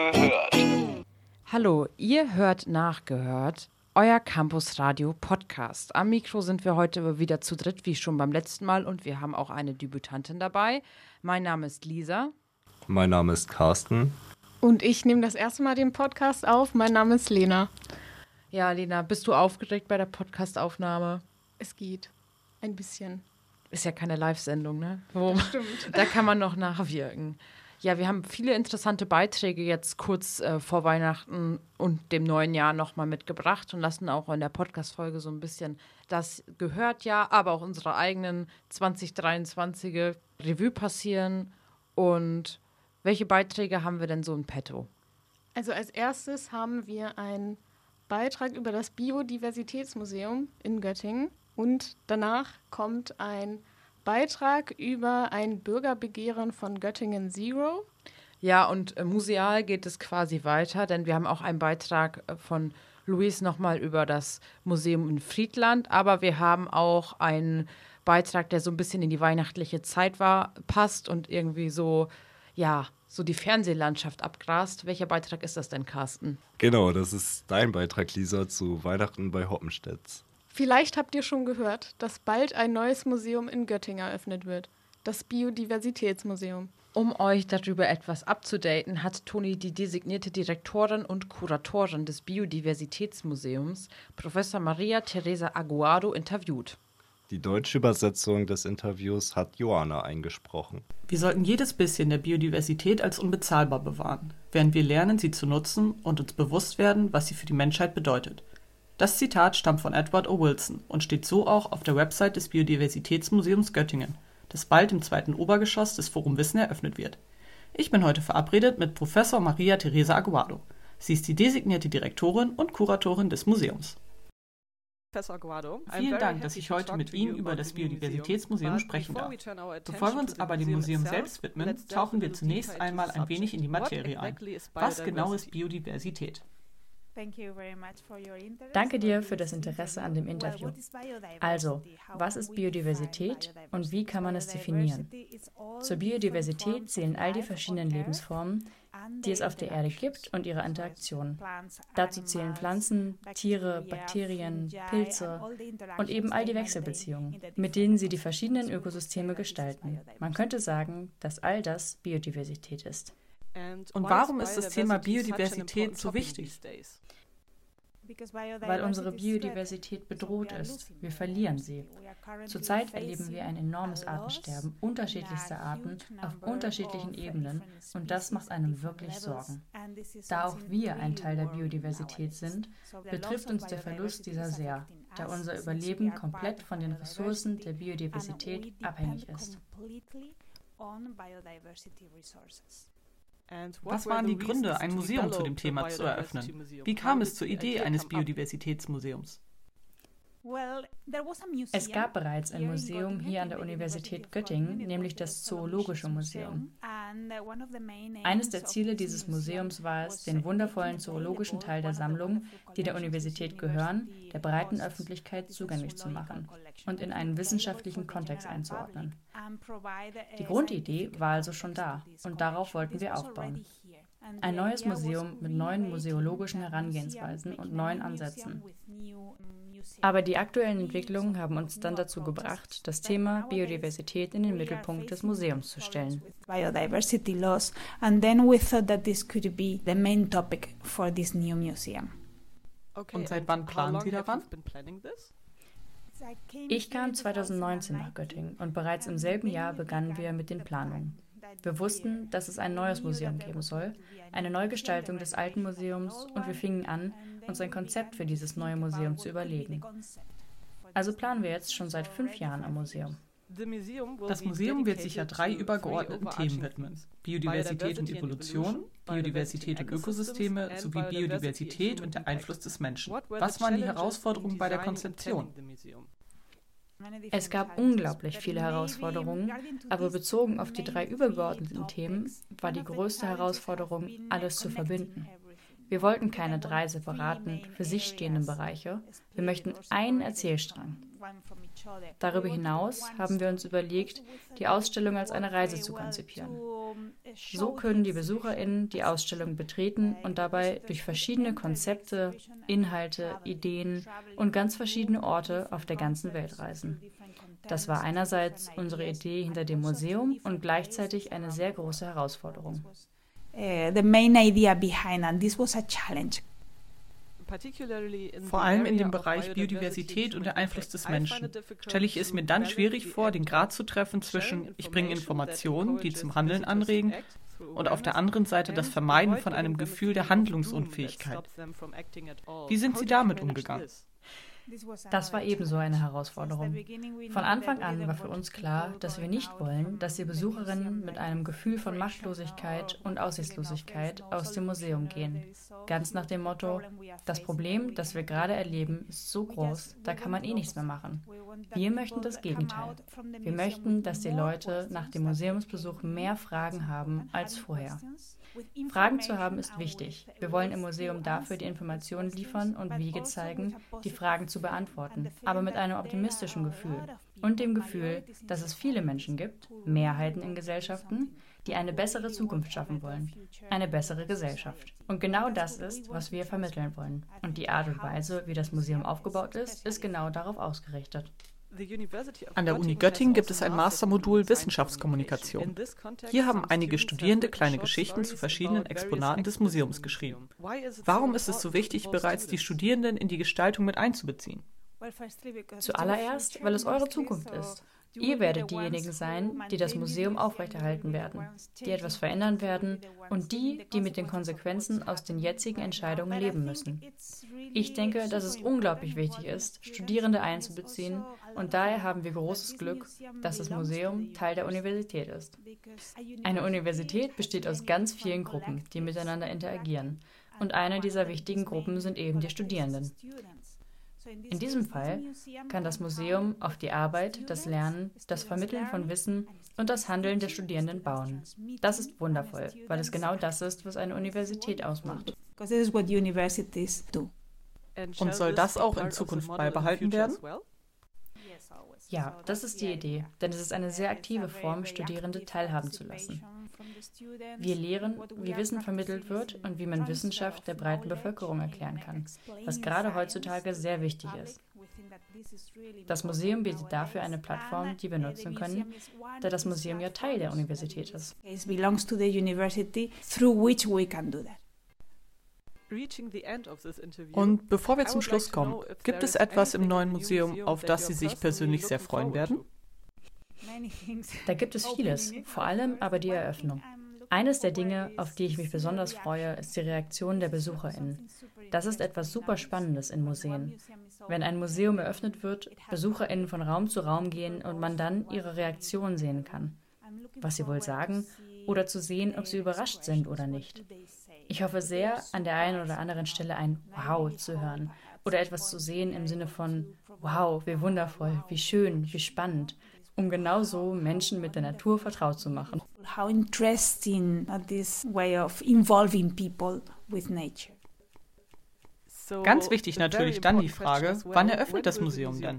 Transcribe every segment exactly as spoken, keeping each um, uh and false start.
Nachgehört. Hallo, ihr hört Nachgehört, euer Campus-Radio-Podcast. Am Mikro sind wir heute wieder zu dritt, wie schon beim letzten Mal, und wir haben auch eine Debütantin dabei. Mein Name ist Lisa. Mein Name ist Carsten. Und ich nehme das erste Mal den Podcast auf. Mein Name ist Lena. Ja, Lena, bist du aufgeregt bei der Podcastaufnahme? Es geht. Ein bisschen. Ist ja keine Live-Sendung, ne? Wo, Stimmt. Da kann man noch nachwirken. Ja, wir haben viele interessante Beiträge jetzt kurz äh, vor Weihnachten und dem neuen Jahr nochmal mitgebracht und lassen auch in der Podcast-Folge so ein bisschen das gehört ja, aber auch unsere eigenen zwanzig dreiundzwanziger Revue passieren. Und welche Beiträge haben wir denn so in petto? Also als erstes haben wir einen Beitrag über das Biodiversitätsmuseum in Göttingen und danach kommt ein Beitrag über ein Bürgerbegehren von Göttingen Zero. Ja, und äh, museal geht es quasi weiter, denn wir haben auch einen Beitrag äh, von Luis nochmal über das Museum in Friedland, aber wir haben auch einen Beitrag, der so ein bisschen in die weihnachtliche Zeit war, passt und irgendwie so, ja, so die Fernsehlandschaft abgrast. Welcher Beitrag ist das denn, Carsten? Genau, das ist dein Beitrag, Lisa, zu Weihnachten bei Hoppenstedt. Vielleicht habt ihr schon gehört, dass bald ein neues Museum in Göttingen eröffnet wird. Das Biodiversitätsmuseum. Um euch darüber etwas abzudaten, hat Toni die designierte Direktorin und Kuratorin des Biodiversitätsmuseums, Professor Maria Teresa Aguado, interviewt. Die deutsche Übersetzung des Interviews hat Johanna eingesprochen. Wir sollten jedes bisschen der Biodiversität als unbezahlbar bewahren, während wir lernen, sie zu nutzen und uns bewusst werden, was sie für die Menschheit bedeutet. Das Zitat stammt von Edward O. Wilson und steht so auch auf der Website des Biodiversitätsmuseums Göttingen, das bald im zweiten Obergeschoss des Forum Wissen eröffnet wird. Ich bin heute verabredet mit Professor Maria Teresa Aguado. Sie ist die designierte Direktorin und Kuratorin des Museums. Professor Aguado, Vielen Dank, dass ich heute mit Ihnen über das Biodiversitätsmuseum sprechen darf. Bevor wir uns aber dem Museum selbst widmen, tauchen wir zunächst einmal ein wenig in die Materie ein. Was genau ist Biodiversität? Danke dir für das Interesse an dem Interview. Also, was ist Biodiversität und wie kann man es definieren? Zur Biodiversität zählen all die verschiedenen Lebensformen, die es auf der Erde gibt und ihre Interaktionen. Dazu zählen Pflanzen, Tiere, Bakterien, Pilze und eben all die Wechselbeziehungen, mit denen sie die verschiedenen Ökosysteme gestalten. Man könnte sagen, dass all das Biodiversität ist. Und warum ist das Thema Biodiversität so wichtig? Weil unsere Biodiversität bedroht ist. Wir verlieren sie. Zurzeit erleben wir ein enormes Artensterben unterschiedlichster Arten auf unterschiedlichen Ebenen und das macht einem wirklich Sorgen. Da auch wir ein Teil der Biodiversität sind, betrifft uns der Verlust dieser sehr, da unser Überleben komplett von den Ressourcen der Biodiversität abhängig ist. Was waren die Gründe, ein Museum zu dem Thema zu eröffnen? Wie kam es zur Idee eines Biodiversitätsmuseums? Es gab bereits ein Museum hier an der Universität Göttingen, nämlich das Zoologische Museum. Eines der Ziele dieses Museums war es, den wundervollen zoologischen Teil der Sammlung, die der Universität gehören, der breiten Öffentlichkeit zugänglich zu machen und in einen wissenschaftlichen Kontext einzuordnen. Die Grundidee war also schon da und darauf wollten wir aufbauen. Ein neues Museum mit neuen museologischen Herangehensweisen und neuen Ansätzen. Aber die aktuellen Entwicklungen haben uns dann dazu gebracht, das Thema Biodiversität in den Mittelpunkt des Museums zu stellen. Biodiversity laws, and then we thought that this could be the main topic for this new museum. Und seit wann planen Sie daran? Ich kam zweitausendneunzehn nach Göttingen und bereits im selben Jahr begannen wir mit den Planungen. Wir wussten, dass es ein neues Museum geben soll, eine Neugestaltung des alten Museums und wir fingen an, uns ein Konzept für dieses neue Museum zu überlegen. Also planen wir jetzt schon seit fünf Jahren am Museum. Das Museum wird sich ja drei übergeordneten Themen widmen: Biodiversität und Evolution, Biodiversität und Ökosysteme sowie Biodiversität und der Einfluss des Menschen. Was waren die Herausforderungen bei der Konzeption? Es gab unglaublich viele Herausforderungen, aber bezogen auf die drei übergeordneten Themen war die größte Herausforderung, alles zu verbinden. Wir wollten keine drei separaten, für sich stehenden Bereiche. Wir möchten einen Erzählstrang. Darüber hinaus haben wir uns überlegt, die Ausstellung als eine Reise zu konzipieren. So können die BesucherInnen die Ausstellung betreten und dabei durch verschiedene Konzepte, Inhalte, Ideen und ganz verschiedene Orte auf der ganzen Welt reisen. Das war einerseits unsere Idee hinter dem Museum und gleichzeitig eine sehr große Herausforderung. Uh, the main idea behind, and this was a challenge. Vor allem in dem Bereich Biodiversität und der Einfluss des Menschen stelle ich es mir dann schwierig vor, den Grad zu treffen zwischen ich bringe Informationen, die zum Handeln anregen, und auf der anderen Seite das Vermeiden von einem Gefühl der Handlungsunfähigkeit. Wie sind Sie damit umgegangen? Das war ebenso eine Herausforderung. Von Anfang an war für uns klar, dass wir nicht wollen, dass die Besucherinnen mit einem Gefühl von Machtlosigkeit und Aussichtslosigkeit aus dem Museum gehen. Ganz nach dem Motto, das Problem, das wir gerade erleben, ist so groß, da kann man eh nichts mehr machen. Wir möchten das Gegenteil. Wir möchten, dass die Leute nach dem Museumsbesuch mehr Fragen haben als vorher. Fragen zu haben ist wichtig. Wir wollen im Museum dafür die Informationen liefern und Wege zeigen, die Fragen zu beantworten, aber mit einem optimistischen Gefühl und dem Gefühl, dass es viele Menschen gibt, Mehrheiten in Gesellschaften, die eine bessere Zukunft schaffen wollen, eine bessere Gesellschaft. Und genau das ist, was wir vermitteln wollen. Und die Art und Weise, wie das Museum aufgebaut ist, ist genau darauf ausgerichtet. An der Uni Göttingen gibt es ein Mastermodul Wissenschaftskommunikation. Hier haben einige Studierende kleine Geschichten zu verschiedenen Exponaten des Museums geschrieben. Warum ist es so wichtig, bereits die Studierenden in die Gestaltung mit einzubeziehen? Zuallererst, weil es eure Zukunft ist. Ihr werdet diejenigen sein, die das Museum aufrechterhalten werden, die etwas verändern werden und die, die mit den Konsequenzen aus den jetzigen Entscheidungen leben müssen. Ich denke, dass es unglaublich wichtig ist, Studierende einzubeziehen und daher haben wir großes Glück, dass das Museum Teil der Universität ist. Eine Universität besteht aus ganz vielen Gruppen, die miteinander interagieren und eine dieser wichtigen Gruppen sind eben die Studierenden. In diesem Fall kann das Museum auf die Arbeit, das Lernen, das Vermitteln von Wissen und das Handeln der Studierenden bauen. Das ist wundervoll, weil es genau das ist, was eine Universität ausmacht. Und soll das auch in Zukunft beibehalten werden? Ja, das ist die Idee, denn es ist eine sehr aktive Form, Studierende teilhaben zu lassen. Wir lehren, wie Wissen vermittelt wird und wie man Wissenschaft der breiten Bevölkerung erklären kann, was gerade heutzutage sehr wichtig ist. Das Museum bietet dafür eine Plattform, die wir nutzen können, da das Museum ja Teil der Universität ist. It belongs to the university through which we can do that. Und bevor wir zum Schluss kommen, gibt es etwas im neuen Museum, auf das Sie sich persönlich sehr freuen werden? Da gibt es vieles, vor allem aber die Eröffnung. Eines der Dinge, auf die ich mich besonders freue, ist die Reaktion der BesucherInnen. Das ist etwas super Spannendes in Museen. Wenn ein Museum eröffnet wird, BesucherInnen von Raum zu Raum gehen und man dann ihre Reaktion sehen kann. Was sie wohl sagen oder zu sehen, ob sie überrascht sind oder nicht. Ich hoffe sehr, an der einen oder anderen Stelle ein Wow zu hören oder etwas zu sehen im Sinne von Wow, wie wundervoll, wie schön, wie spannend, um genau so Menschen mit der Natur vertraut zu machen. How interesting this way of involving people with nature. Ganz wichtig natürlich dann die Frage, wann eröffnet das Museum denn?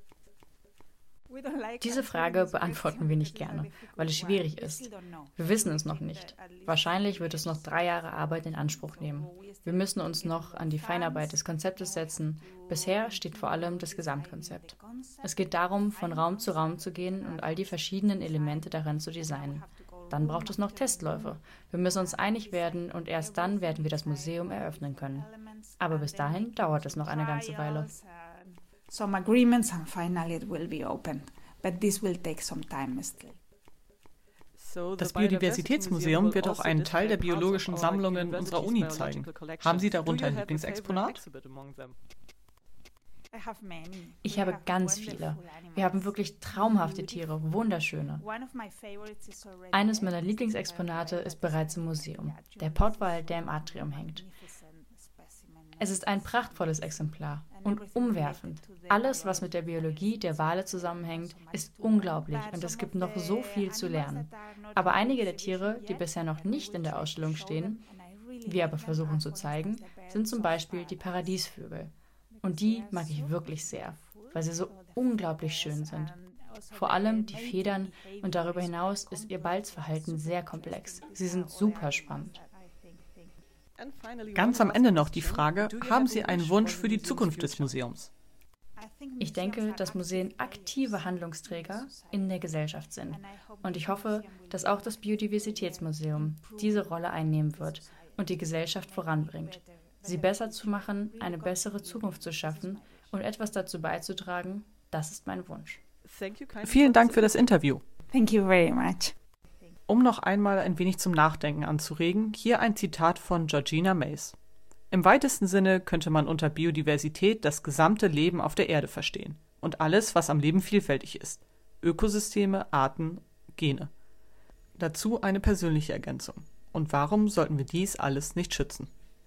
Diese Frage beantworten wir nicht gerne, weil es schwierig ist. Wir wissen es noch nicht. Wahrscheinlich wird es noch drei Jahre Arbeit in Anspruch nehmen. Wir müssen uns noch an die Feinarbeit des Konzeptes setzen. Bisher steht vor allem das Gesamtkonzept. Es geht darum, von Raum zu Raum zu gehen und all die verschiedenen Elemente darin zu designen. Dann braucht es noch Testläufe. Wir müssen uns einig werden und erst dann werden wir das Museum eröffnen können. Aber bis dahin dauert es noch eine ganze Weile. Some agreements and finally it will be opened. But this will take some time still. Das Biodiversitätsmuseum wird auch einen Teil der biologischen Sammlungen unserer Uni zeigen. Haben Sie darunter ein Lieblingsexponat? Ich habe ganz viele. Wir haben wirklich traumhafte Tiere, wunderschöne. Eines meiner Lieblingsexponate ist bereits im Museum, der Pottwal, der im Atrium hängt. Es ist ein prachtvolles Exemplar und umwerfend. Alles, was mit der Biologie der Wale zusammenhängt, ist unglaublich und es gibt noch so viel zu lernen. Aber einige der Tiere, die bisher noch nicht in der Ausstellung stehen, wir aber versuchen zu zeigen, sind zum Beispiel die Paradiesvögel. Und die mag ich wirklich sehr, weil sie so unglaublich schön sind. Vor allem die Federn und darüber hinaus ist ihr Balzverhalten sehr komplex. Sie sind super spannend. Ganz am Ende noch die Frage, haben Sie einen Wunsch für die Zukunft des Museums? Ich denke, dass Museen aktive Handlungsträger in der Gesellschaft sind. Und ich hoffe, dass auch das Biodiversitätsmuseum diese Rolle einnehmen wird und die Gesellschaft voranbringt. Sie besser zu machen, eine bessere Zukunft zu schaffen und etwas dazu beizutragen, das ist mein Wunsch. Vielen Dank für das Interview. Thank you very much. Um noch einmal ein wenig zum Nachdenken anzuregen, hier ein Zitat von Georgina Mays. Im weitesten Sinne könnte man unter Biodiversität das gesamte Leben auf der Erde verstehen und alles, was am Leben vielfältig ist. Ökosysteme, Arten, Gene. Dazu eine persönliche Ergänzung. Und warum sollten wir dies alles nicht schützen?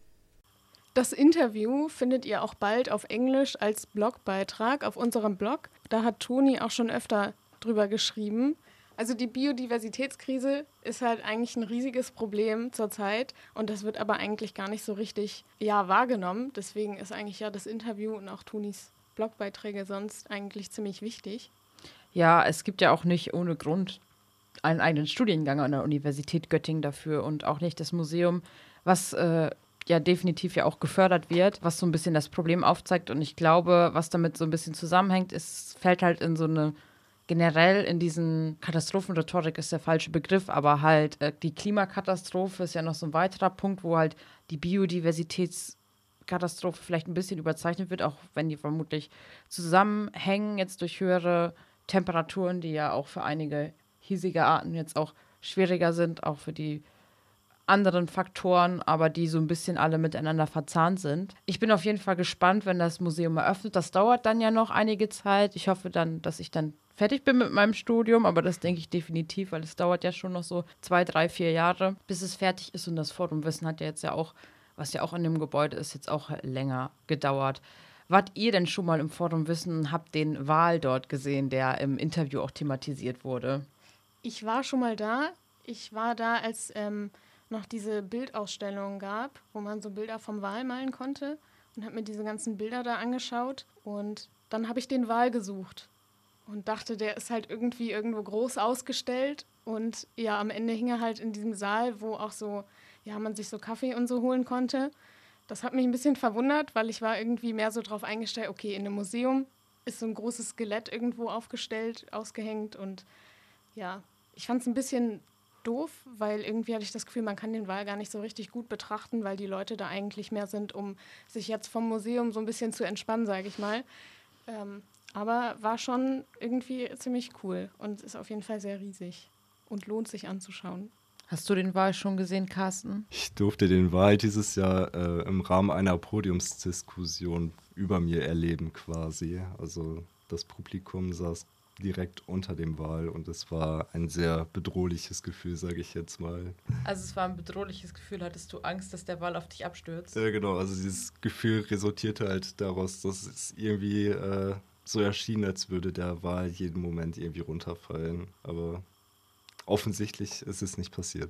Das Interview findet ihr auch bald auf Englisch als Blogbeitrag auf unserem Blog. Da hat Toni auch schon öfter drüber geschrieben. Also die Biodiversitätskrise ist halt eigentlich ein riesiges Problem zurzeit und das wird aber eigentlich gar nicht so richtig ja, wahrgenommen. Deswegen ist eigentlich ja das Interview und auch Tonis Blogbeiträge sonst eigentlich ziemlich wichtig. Ja, es gibt ja auch nicht ohne Grund einen eigenen Studiengang an der Universität Göttingen dafür und auch nicht das Museum, was äh, ja definitiv ja auch gefördert wird, was so ein bisschen das Problem aufzeigt. Und ich glaube, was damit so ein bisschen zusammenhängt, ist, fällt halt in so eine generell in diesen Katastrophenrhetorik ist der falsche Begriff, aber halt äh, die Klimakatastrophe ist ja noch so ein weiterer Punkt, wo halt die Biodiversitätskatastrophe vielleicht ein bisschen überzeichnet wird, auch wenn die vermutlich zusammenhängen jetzt durch höhere Temperaturen, die ja auch für einige hiesige Arten jetzt auch schwieriger sind, auch für die anderen Faktoren, aber die so ein bisschen alle miteinander verzahnt sind. Ich bin auf jeden Fall gespannt, wenn das Museum eröffnet. Das dauert dann ja noch einige Zeit. Ich hoffe dann, dass ich dann fertig bin mit meinem Studium, aber das denke ich definitiv, weil es dauert ja schon noch so zwei, drei, vier Jahre, bis es fertig ist. Und das Forum Wissen hat ja jetzt ja auch, was ja auch in dem Gebäude ist, jetzt auch länger gedauert. Wart ihr denn schon mal im Forum Wissen und habt den Wal dort gesehen, der im Interview auch thematisiert wurde? Ich war schon mal da. Ich war da, als ähm, noch diese Bildausstellung gab, wo man so Bilder vom Wal malen konnte und habe mir diese ganzen Bilder da angeschaut. Und dann habe ich den Wal gesucht. Und dachte, der ist halt irgendwie irgendwo groß ausgestellt. Und ja, am Ende hing er halt in diesem Saal, wo auch so, ja, man sich so Kaffee und so holen konnte. Das hat mich ein bisschen verwundert, weil ich war irgendwie mehr so drauf eingestellt, okay, in einem Museum ist so ein großes Skelett irgendwo aufgestellt, ausgehängt. Und ja, ich fand es ein bisschen doof, weil irgendwie hatte ich das Gefühl, man kann den Wal gar nicht so richtig gut betrachten, weil die Leute da eigentlich mehr sind, um sich jetzt vom Museum so ein bisschen zu entspannen, sage ich mal. Ähm, Aber war schon irgendwie ziemlich cool und ist auf jeden Fall sehr riesig und lohnt sich anzuschauen. Hast du den Wal schon gesehen, Carsten? Ich durfte den Wal dieses Jahr äh, im Rahmen einer Podiumsdiskussion über mir erleben quasi. Also das Publikum saß direkt unter dem Wal und es war ein sehr bedrohliches Gefühl, sage ich jetzt mal. Also es war ein bedrohliches Gefühl. Hattest du Angst, dass der Wal auf dich abstürzt? Ja, genau. Also dieses Gefühl resultierte halt daraus, dass es irgendwie äh, so erschien, als würde der Wal jeden Moment irgendwie runterfallen. Aber offensichtlich ist es nicht passiert.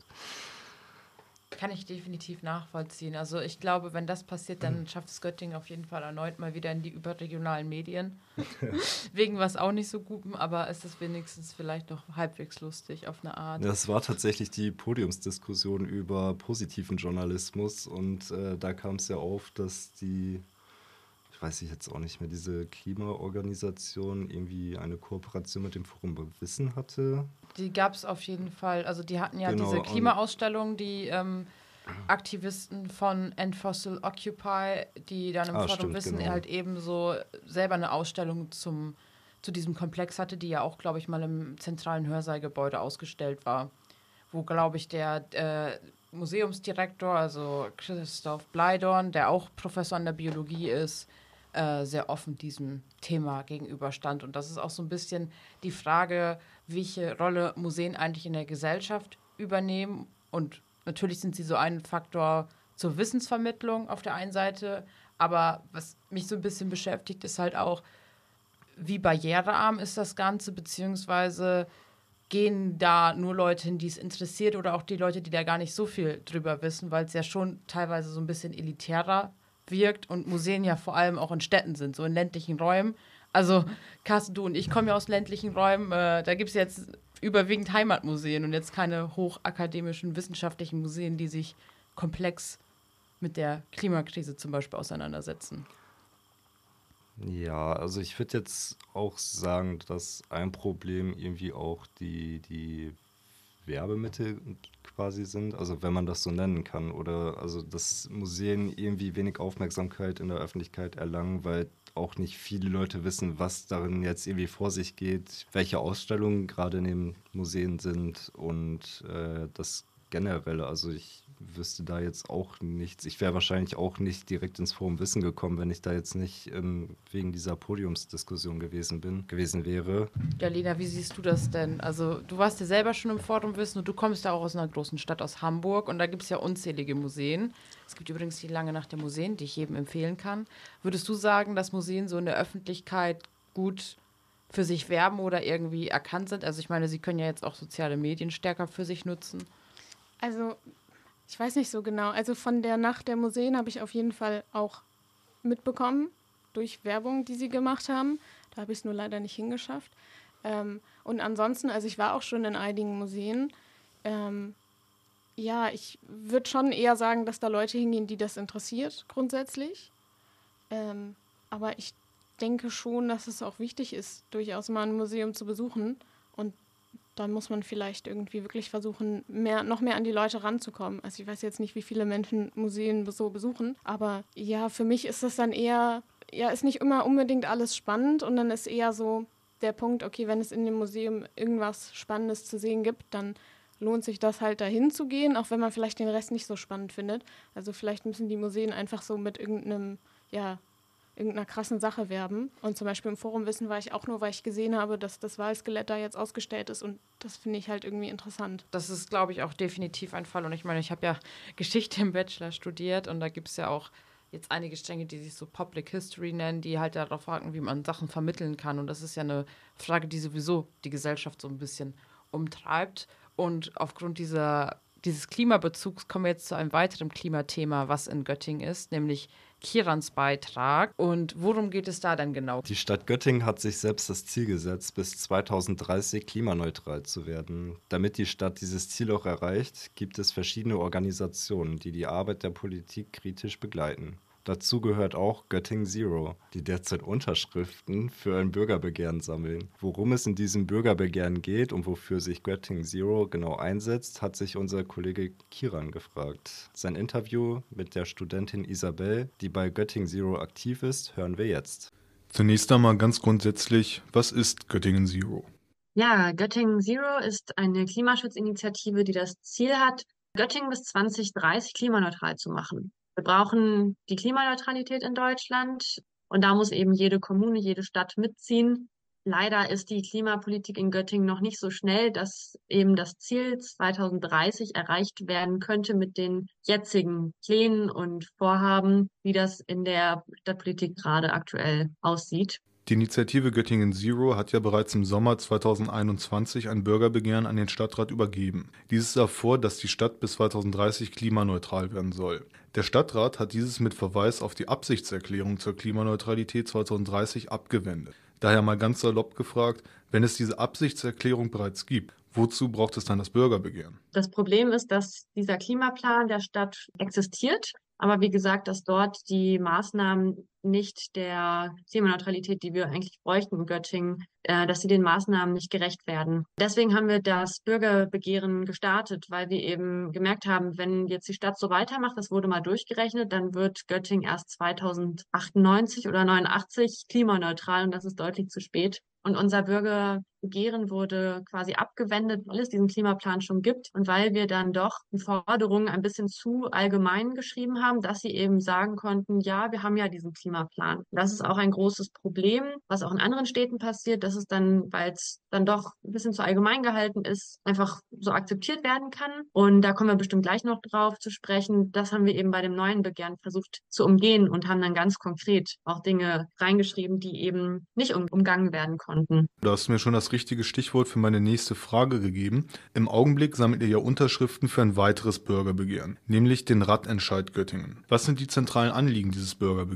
Kann ich definitiv nachvollziehen. Also ich glaube, wenn das passiert, dann schafft es Göttingen auf jeden Fall erneut mal wieder in die überregionalen Medien. Wegen was auch nicht so gutem, aber es ist wenigstens vielleicht noch halbwegs lustig auf eine Art. Das war tatsächlich die Podiumsdiskussion über positiven Journalismus und äh, da kam es ja auf, dass die, ich weiß ich jetzt auch nicht mehr, diese Klimaorganisation irgendwie eine Kooperation mit dem Forum Wissen hatte. Die gab es auf jeden Fall. Also die hatten ja Genau, diese Klimaausstellung, die ähm, Aktivisten von End Fossil Occupy, die dann im Ah, Forum stimmt, Wissen genau. halt eben so selber eine Ausstellung zum, zu diesem Komplex hatte, die ja auch, glaube ich, mal im zentralen Hörsaalgebäude ausgestellt war. Wo, glaube ich, der äh, Museumsdirektor, also Christoph Bleidorn, der auch Professor an der Biologie ist, äh, sehr offen diesem Thema gegenüberstand. Und das ist auch so ein bisschen die Frage, welche Rolle Museen eigentlich in der Gesellschaft übernehmen. Und natürlich sind sie so ein Faktor zur Wissensvermittlung auf der einen Seite, aber was mich so ein bisschen beschäftigt, ist halt auch, wie barrierearm ist das Ganze, beziehungsweise gehen da nur Leute hin, die es interessiert oder auch die Leute, die da gar nicht so viel drüber wissen, weil es ja schon teilweise so ein bisschen elitärer wirkt und Museen ja vor allem auch in Städten sind, so in ländlichen Räumen. Also, Carsten, du und ich kommen ja aus ländlichen Räumen. Äh, da gibt es jetzt überwiegend Heimatmuseen und jetzt keine hochakademischen, wissenschaftlichen Museen, die sich komplex mit der Klimakrise zum Beispiel auseinandersetzen. Ja, also ich würde jetzt auch sagen, dass ein Problem irgendwie auch die, die Werbemittel quasi sind, also wenn man das so nennen kann, oder also dass Museen irgendwie wenig Aufmerksamkeit in der Öffentlichkeit erlangen, weil auch nicht viele Leute wissen, was darin jetzt irgendwie vor sich geht, welche Ausstellungen gerade in den Museen sind und äh, das Generelle. Also ich wüsste da jetzt auch nichts. Ich wäre wahrscheinlich auch nicht direkt ins Forum Wissen gekommen, wenn ich da jetzt nicht ähm, wegen dieser Podiumsdiskussion gewesen bin, gewesen wäre. Ja, Lena, wie siehst du das denn? Also du warst ja selber schon im Forum Wissen und du kommst ja auch aus einer großen Stadt, aus Hamburg, und da gibt es ja unzählige Museen. Es gibt übrigens die Lange Nacht der Museen, die ich jedem empfehlen kann. Würdest du sagen, dass Museen so in der Öffentlichkeit gut für sich werben oder irgendwie erkannt sind? Also ich meine, sie können ja jetzt auch soziale Medien stärker für sich nutzen. Also ich weiß nicht so genau. Also von der Nacht der Museen habe ich auf jeden Fall auch mitbekommen, durch Werbung, die sie gemacht haben. Da habe ich es nur leider nicht hingeschafft. Ähm, und ansonsten, also ich war auch schon in einigen Museen. Ähm, ja, ich würde schon eher sagen, dass da Leute hingehen, die das interessiert, grundsätzlich. Ähm, aber ich denke schon, dass es auch wichtig ist, durchaus mal ein Museum zu besuchen. Und dann muss man vielleicht irgendwie wirklich versuchen, mehr, noch mehr an die Leute ranzukommen. Also ich weiß jetzt nicht, wie viele Menschen Museen so besuchen, aber ja, für mich ist das dann eher, ja, ist nicht immer unbedingt alles spannend, und dann ist eher so der Punkt, okay, wenn es in dem Museum irgendwas Spannendes zu sehen gibt, dann lohnt sich das halt dahin zu gehen, auch wenn man vielleicht den Rest nicht so spannend findet. Also vielleicht müssen die Museen einfach so mit irgendeinem, ja, irgendeiner krassen Sache werben. Und zum Beispiel im Forum Wissen war ich auch nur, weil ich gesehen habe, dass das Walskelett da jetzt ausgestellt ist, und das finde ich halt irgendwie interessant. Das ist, glaube ich, auch definitiv ein Fall. Und ich meine, ich habe ja Geschichte im Bachelor studiert, und da gibt es ja auch jetzt einige Stränge, die sich so Public History nennen, die halt darauf fragen, wie man Sachen vermitteln kann. Und das ist ja eine Frage, die sowieso die Gesellschaft so ein bisschen umtreibt. Und aufgrund dieser, dieses Klimabezugs kommen wir jetzt zu einem weiteren Klimathema, was in Göttingen ist, nämlich Kirans Beitrag. Und worum geht es da denn genau? Die Stadt Göttingen hat sich selbst das Ziel gesetzt, bis zweitausenddreißig klimaneutral zu werden. Damit die Stadt dieses Ziel auch erreicht, gibt es verschiedene Organisationen, die die Arbeit der Politik kritisch begleiten. Dazu gehört auch Göttingen Zero, die derzeit Unterschriften für ein Bürgerbegehren sammeln. Worum es in diesem Bürgerbegehren geht und wofür sich Göttingen Zero genau einsetzt, hat sich unser Kollege Kiran gefragt. Sein Interview mit der Studentin Isabel, die bei Göttingen Zero aktiv ist, hören wir jetzt. Zunächst einmal ganz grundsätzlich, was ist Göttingen Zero? Ja, Göttingen Zero ist eine Klimaschutzinitiative, die das Ziel hat, Göttingen bis zwanzig dreißig klimaneutral zu machen. Wir brauchen die Klimaneutralität in Deutschland, und da muss eben jede Kommune, jede Stadt mitziehen. Leider ist die Klimapolitik in Göttingen noch nicht so schnell, dass eben das Ziel zweitausenddreißig erreicht werden könnte mit den jetzigen Plänen und Vorhaben, wie das in der Stadtpolitik gerade aktuell aussieht. Die Initiative Göttingen Zero hat ja bereits im Sommer zweitausendeinundzwanzig ein Bürgerbegehren an den Stadtrat übergeben. Dieses sah vor, dass die Stadt bis zweitausenddreißig klimaneutral werden soll. Der Stadtrat hat dieses mit Verweis auf die Absichtserklärung zur Klimaneutralität zweitausenddreißig abgewendet. Daher mal ganz salopp gefragt, wenn es diese Absichtserklärung bereits gibt, wozu braucht es dann das Bürgerbegehren? Das Problem ist, dass dieser Klimaplan der Stadt existiert, aber wie gesagt, dass dort die Maßnahmen nicht der Klimaneutralität, die wir eigentlich bräuchten in Göttingen, äh, dass sie den Maßnahmen nicht gerecht werden. Deswegen haben wir das Bürgerbegehren gestartet, weil wir eben gemerkt haben, wenn jetzt die Stadt so weitermacht, das wurde mal durchgerechnet, dann wird Göttingen erst zweitausendachtundneunzig oder neunundachtzig klimaneutral, und das ist deutlich zu spät. Und unser Bürgerbegehren wurde quasi abgewendet, weil es diesen Klimaplan schon gibt und weil wir dann doch die Forderungen ein bisschen zu allgemein geschrieben haben, dass sie eben sagen konnten, ja, wir haben ja diesen Klimaplan. Das ist auch ein großes Problem, was auch in anderen Städten passiert, dass es dann, weil es dann doch ein bisschen zu allgemein gehalten ist, einfach so akzeptiert werden kann. Und da kommen wir bestimmt gleich noch drauf zu sprechen. Das haben wir eben bei dem neuen Begehren versucht zu umgehen und haben dann ganz konkret auch Dinge reingeschrieben, die eben nicht um, umgangen werden konnten. Du hast mir schon das richtige Stichwort für meine nächste Frage gegeben. Im Augenblick sammelt ihr ja Unterschriften für ein weiteres Bürgerbegehren, nämlich den Radentscheid Göttingen. Was sind die zentralen Anliegen dieses Bürgerbegehrens?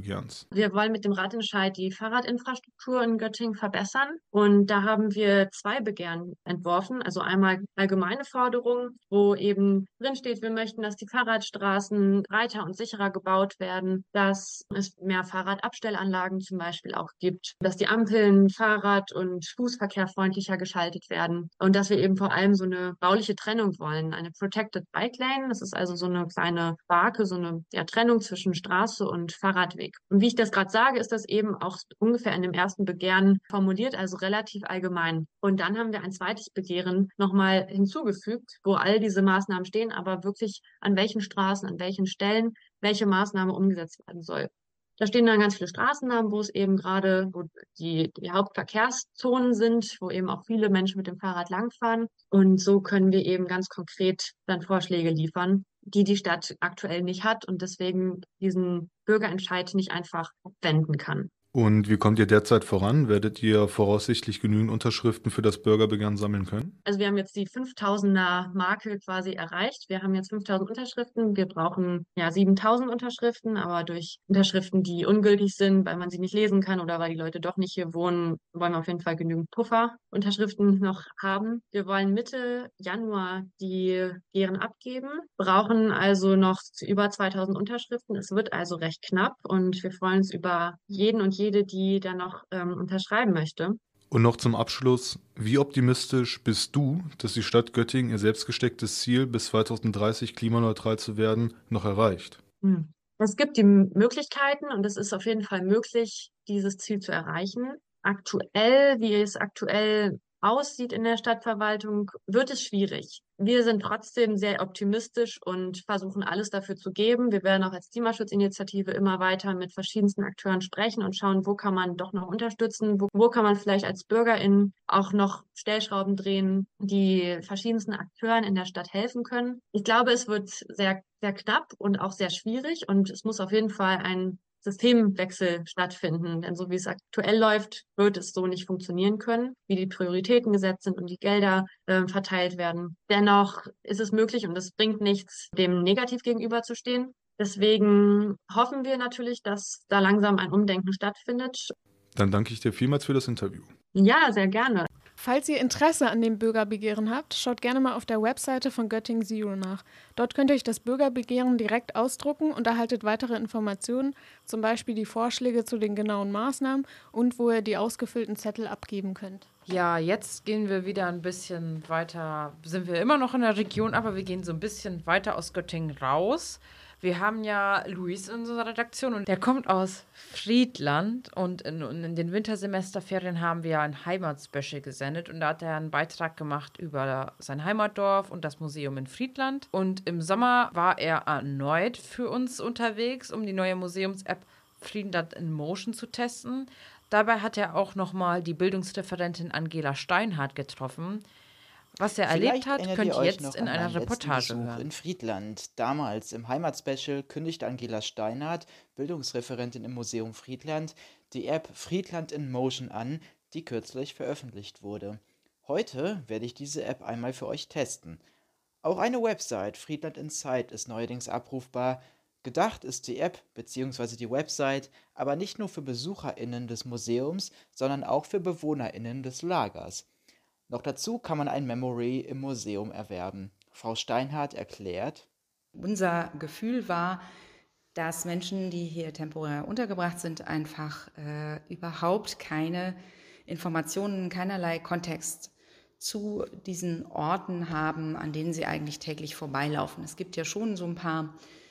Wir wollen mit dem Ratentscheid die Fahrradinfrastruktur in Göttingen verbessern. Und da haben wir zwei Begehren entworfen. Also einmal allgemeine Forderungen, wo eben drinsteht, wir möchten, dass die Fahrradstraßen breiter und sicherer gebaut werden, dass es mehr Fahrradabstellanlagen zum Beispiel auch gibt, dass die Ampeln Fahrrad- und Fußverkehr freundlicher geschaltet werden und dass wir eben vor allem so eine bauliche Trennung wollen, eine Protected Bike Lane. Das ist also so eine kleine Barke, so eine ja, Trennung zwischen Straße und Fahrradweg. Und wie ich das gerade sage, ist das eben auch ungefähr in dem ersten Begehren formuliert, also relativ allgemein. Und dann haben wir ein zweites Begehren nochmal hinzugefügt, wo all diese Maßnahmen stehen, aber wirklich an welchen Straßen, an welchen Stellen welche Maßnahme umgesetzt werden soll. Da stehen dann ganz viele Straßennamen, wo es eben gerade, wo die, die Hauptverkehrszonen sind, wo eben auch viele Menschen mit dem Fahrrad langfahren. Und so können wir eben ganz konkret dann Vorschläge liefern, die die Stadt aktuell nicht hat und deswegen diesen Bürgerentscheid nicht einfach abwenden kann. Und wie kommt ihr derzeit voran? Werdet ihr voraussichtlich genügend Unterschriften für das Bürgerbegehren sammeln können? Also wir haben jetzt die fünftausender-Marke quasi erreicht. Wir haben jetzt fünftausend Unterschriften. Wir brauchen ja siebentausend Unterschriften, aber durch Unterschriften, die ungültig sind, weil man sie nicht lesen kann oder weil die Leute doch nicht hier wohnen, wollen wir auf jeden Fall genügend Puffer-Unterschriften noch haben. Wir wollen Mitte Januar die Begehren abgeben, brauchen also noch über zweitausend Unterschriften. Es wird also recht knapp und wir freuen uns über jeden und jede, die da noch ähm, unterschreiben möchte. Und noch zum Abschluss, wie optimistisch bist du, dass die Stadt Göttingen ihr selbst gestecktes Ziel, bis zweitausenddreißig klimaneutral zu werden, noch erreicht? Hm. Es gibt die Möglichkeiten und es ist auf jeden Fall möglich, dieses Ziel zu erreichen. Aktuell, wie es aktuell aussieht in der Stadtverwaltung, wird es schwierig. Wir sind trotzdem sehr optimistisch und versuchen alles dafür zu geben. Wir werden auch als Klimaschutzinitiative immer weiter mit verschiedensten Akteuren sprechen und schauen, wo kann man doch noch unterstützen, wo, wo kann man vielleicht als BürgerInnen auch noch Stellschrauben drehen, die verschiedensten Akteuren in der Stadt helfen können. Ich glaube, es wird sehr, sehr knapp und auch sehr schwierig und es muss auf jeden Fall ein Systemwechsel stattfinden. Denn so wie es aktuell läuft, wird es so nicht funktionieren können, wie die Prioritäten gesetzt sind und die Gelder äh, verteilt werden. Dennoch ist es möglich und es bringt nichts, dem negativ gegenüberzustehen. Deswegen hoffen wir natürlich, dass da langsam ein Umdenken stattfindet. Dann danke ich dir vielmals für das Interview. Ja, sehr gerne. Falls ihr Interesse an dem Bürgerbegehren habt, schaut gerne mal auf der Webseite von Göttingen Zero nach. Dort könnt ihr euch das Bürgerbegehren direkt ausdrucken und erhaltet weitere Informationen, zum Beispiel die Vorschläge zu den genauen Maßnahmen und wo ihr die ausgefüllten Zettel abgeben könnt. Ja, jetzt gehen wir wieder ein bisschen weiter, sind wir immer noch in der Region, aber wir gehen so ein bisschen weiter aus Göttingen raus. Wir haben ja Luis in unserer Redaktion und der kommt aus Friedland und in, in den Wintersemesterferien haben wir ein Heimatspecial gesendet und da hat er einen Beitrag gemacht über sein Heimatdorf und das Museum in Friedland und im Sommer war er erneut für uns unterwegs, um die neue Museums-App Friedland in Motion zu testen. Dabei hat er auch nochmal die Bildungsreferentin Angela Steinhardt getroffen. Was er Vielleicht erlebt hat, könnt ihr jetzt in einer Reportage hören. In Friedland. Damals im Heimatspecial kündigte Angela Steinhardt, Bildungsreferentin im Museum Friedland, die App Friedland in Motion an, die kürzlich veröffentlicht wurde. Heute werde ich diese App einmal für euch testen. Auch eine Website, Friedland Insight, ist neuerdings abrufbar. Gedacht ist die App bzw. die Website aber nicht nur für BesucherInnen des Museums, sondern auch für BewohnerInnen des Lagers. Noch dazu kann man ein Memory im Museum erwerben. Frau Steinhardt erklärt: Unser Gefühl war, dass Menschen, die hier temporär untergebracht sind, einfach äh, überhaupt keine Informationen, keinerlei Kontext zu diesen Orten haben, an denen sie eigentlich täglich vorbeilaufen. Es gibt ja schon so ein paar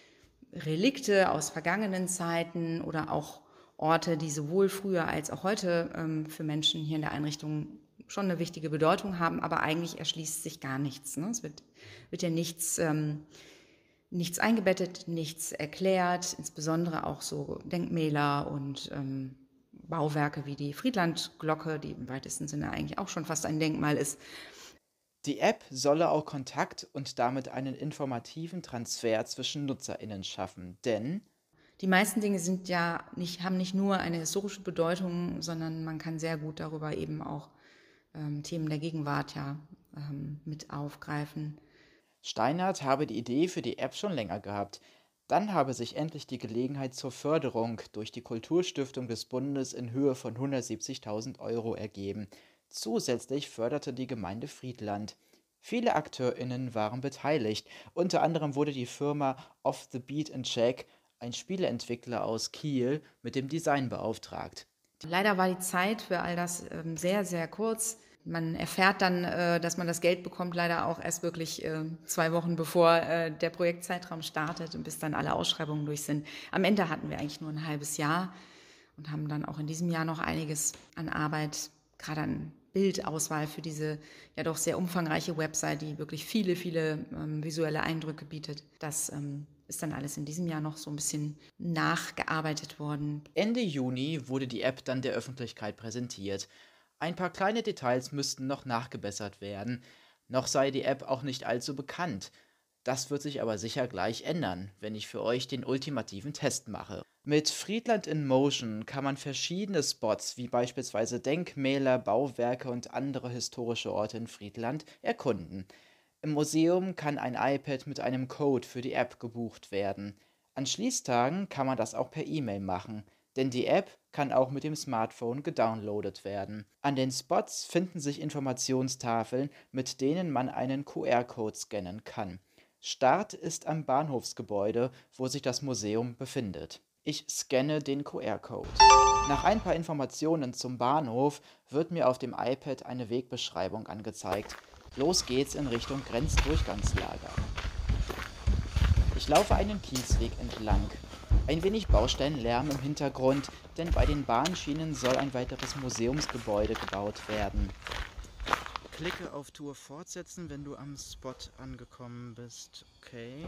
Relikte aus vergangenen Zeiten oder auch Orte, die sowohl früher als auch heute ähm, für Menschen hier in der Einrichtung schon eine wichtige Bedeutung haben, aber eigentlich erschließt sich gar nichts. Ne? Es wird, wird ja nichts, ähm, nichts eingebettet, nichts erklärt, insbesondere auch so Denkmäler und ähm, Bauwerke wie die Friedlandglocke, die im weitesten Sinne eigentlich auch schon fast ein Denkmal ist. Die App solle auch Kontakt und damit einen informativen Transfer zwischen NutzerInnen schaffen, denn die meisten Dinge sind ja nicht, haben nicht nur eine historische Bedeutung, sondern man kann sehr gut darüber eben auch ähm, Themen der Gegenwart ja ähm, mit aufgreifen. Steinhardt habe die Idee für die App schon länger gehabt. Dann habe sich endlich die Gelegenheit zur Förderung durch die Kulturstiftung des Bundes in Höhe von hundertsiebzigtausend Euro ergeben. Zusätzlich förderte die Gemeinde Friedland. Viele AkteurInnen waren beteiligt. Unter anderem wurde die Firma Off the Beat in Check, ein Spieleentwickler aus Kiel, mit dem Design beauftragt. Leider war die Zeit für all das ähm, sehr, sehr kurz. Man erfährt dann, äh, dass man das Geld bekommt, leider auch erst wirklich äh, zwei Wochen bevor äh, der Projektzeitraum startet und bis dann alle Ausschreibungen durch sind. Am Ende hatten wir eigentlich nur ein halbes Jahr und haben dann auch in diesem Jahr noch einiges an Arbeit, gerade an Bildauswahl für diese ja doch sehr umfangreiche Website, die wirklich viele, viele ähm, visuelle Eindrücke bietet. Das ähm, ist dann alles in diesem Jahr noch so ein bisschen nachgearbeitet worden. Ende Juni wurde die App dann der Öffentlichkeit präsentiert. Ein paar kleine Details müssten noch nachgebessert werden. Noch sei die App auch nicht allzu bekannt. Das wird sich aber sicher gleich ändern, wenn ich für euch den ultimativen Test mache. Mit Friedland in Motion kann man verschiedene Spots, wie beispielsweise Denkmäler, Bauwerke und andere historische Orte in Friedland, erkunden. Im Museum kann ein iPad mit einem Code für die App gebucht werden. An Schließtagen kann man das auch per E-Mail machen, denn die App kann auch mit dem Smartphone gedownloadet werden. An den Spots finden sich Informationstafeln, mit denen man einen Q R-Code scannen kann. Start ist am Bahnhofsgebäude, wo sich das Museum befindet. Ich scanne den Q R-Code. Nach ein paar Informationen zum Bahnhof wird mir auf dem iPad eine Wegbeschreibung angezeigt. Los geht's in Richtung Grenzdurchgangslager. Ich laufe einen Kiesweg entlang. Ein wenig Baustellenlärm im Hintergrund, denn bei den Bahnschienen soll ein weiteres Museumsgebäude gebaut werden. Klicke auf Tour fortsetzen, wenn du am Spot angekommen bist. Okay.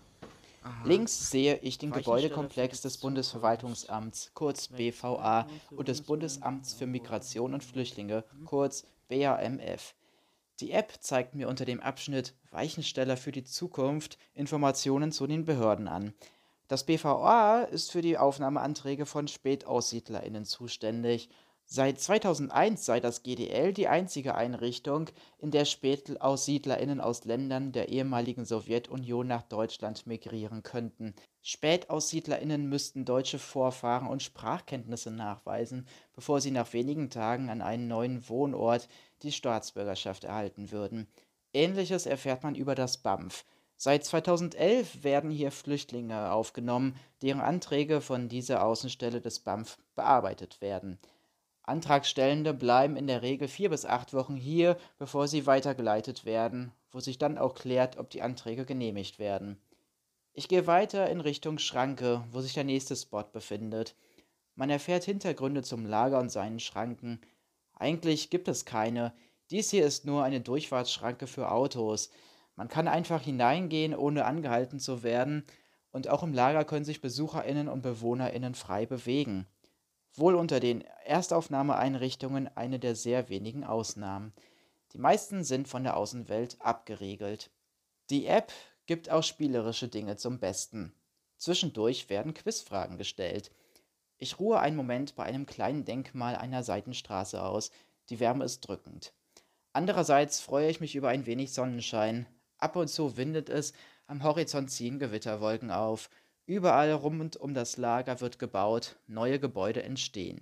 Aha. Links sehe ich den Gebäudekomplex des Bundesverwaltungsamts, kurz B V A, und des Bundesamts für Migration und Flüchtlinge, kurz B A M F. Die App zeigt mir unter dem Abschnitt Weichensteller für die Zukunft Informationen zu den Behörden an. Das B V A ist für die Aufnahmeanträge von SpätaussiedlerInnen zuständig. Seit zweitausendeins sei das G D L die einzige Einrichtung, in der SpätaussiedlerInnen aus Ländern der ehemaligen Sowjetunion nach Deutschland migrieren könnten. SpätaussiedlerInnen müssten deutsche Vorfahren und Sprachkenntnisse nachweisen, bevor sie nach wenigen Tagen an einen neuen Wohnort die Staatsbürgerschaft erhalten würden. Ähnliches erfährt man über das B A M F. Seit zweitausendelf werden hier Flüchtlinge aufgenommen, deren Anträge von dieser Außenstelle des B A M F bearbeitet werden. Antragstellende bleiben in der Regel vier bis acht Wochen hier, bevor sie weitergeleitet werden, wo sich dann auch klärt, ob die Anträge genehmigt werden. Ich gehe weiter in Richtung Schranke, wo sich der nächste Spot befindet. Man erfährt Hintergründe zum Lager und seinen Schranken. Eigentlich gibt es keine. Dies hier ist nur eine Durchfahrtsschranke für Autos. Man kann einfach hineingehen, ohne angehalten zu werden, und auch im Lager können sich BesucherInnen und BewohnerInnen frei bewegen. Wohl unter den Erstaufnahmeeinrichtungen eine der sehr wenigen Ausnahmen. Die meisten sind von der Außenwelt abgeriegelt. Die App gibt auch spielerische Dinge zum Besten. Zwischendurch werden Quizfragen gestellt. Ich ruhe einen Moment bei einem kleinen Denkmal einer Seitenstraße aus. Die Wärme ist drückend. Andererseits freue ich mich über ein wenig Sonnenschein. Ab und zu windet es, am Horizont ziehen Gewitterwolken auf. Überall rund um das Lager wird gebaut, neue Gebäude entstehen.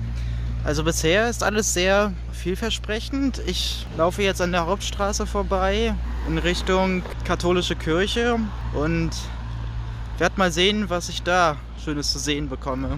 Also bisher ist alles sehr vielversprechend. Ich laufe jetzt an der Hauptstraße vorbei in Richtung katholische Kirche und werde mal sehen, was ich da Schönes zu sehen bekomme.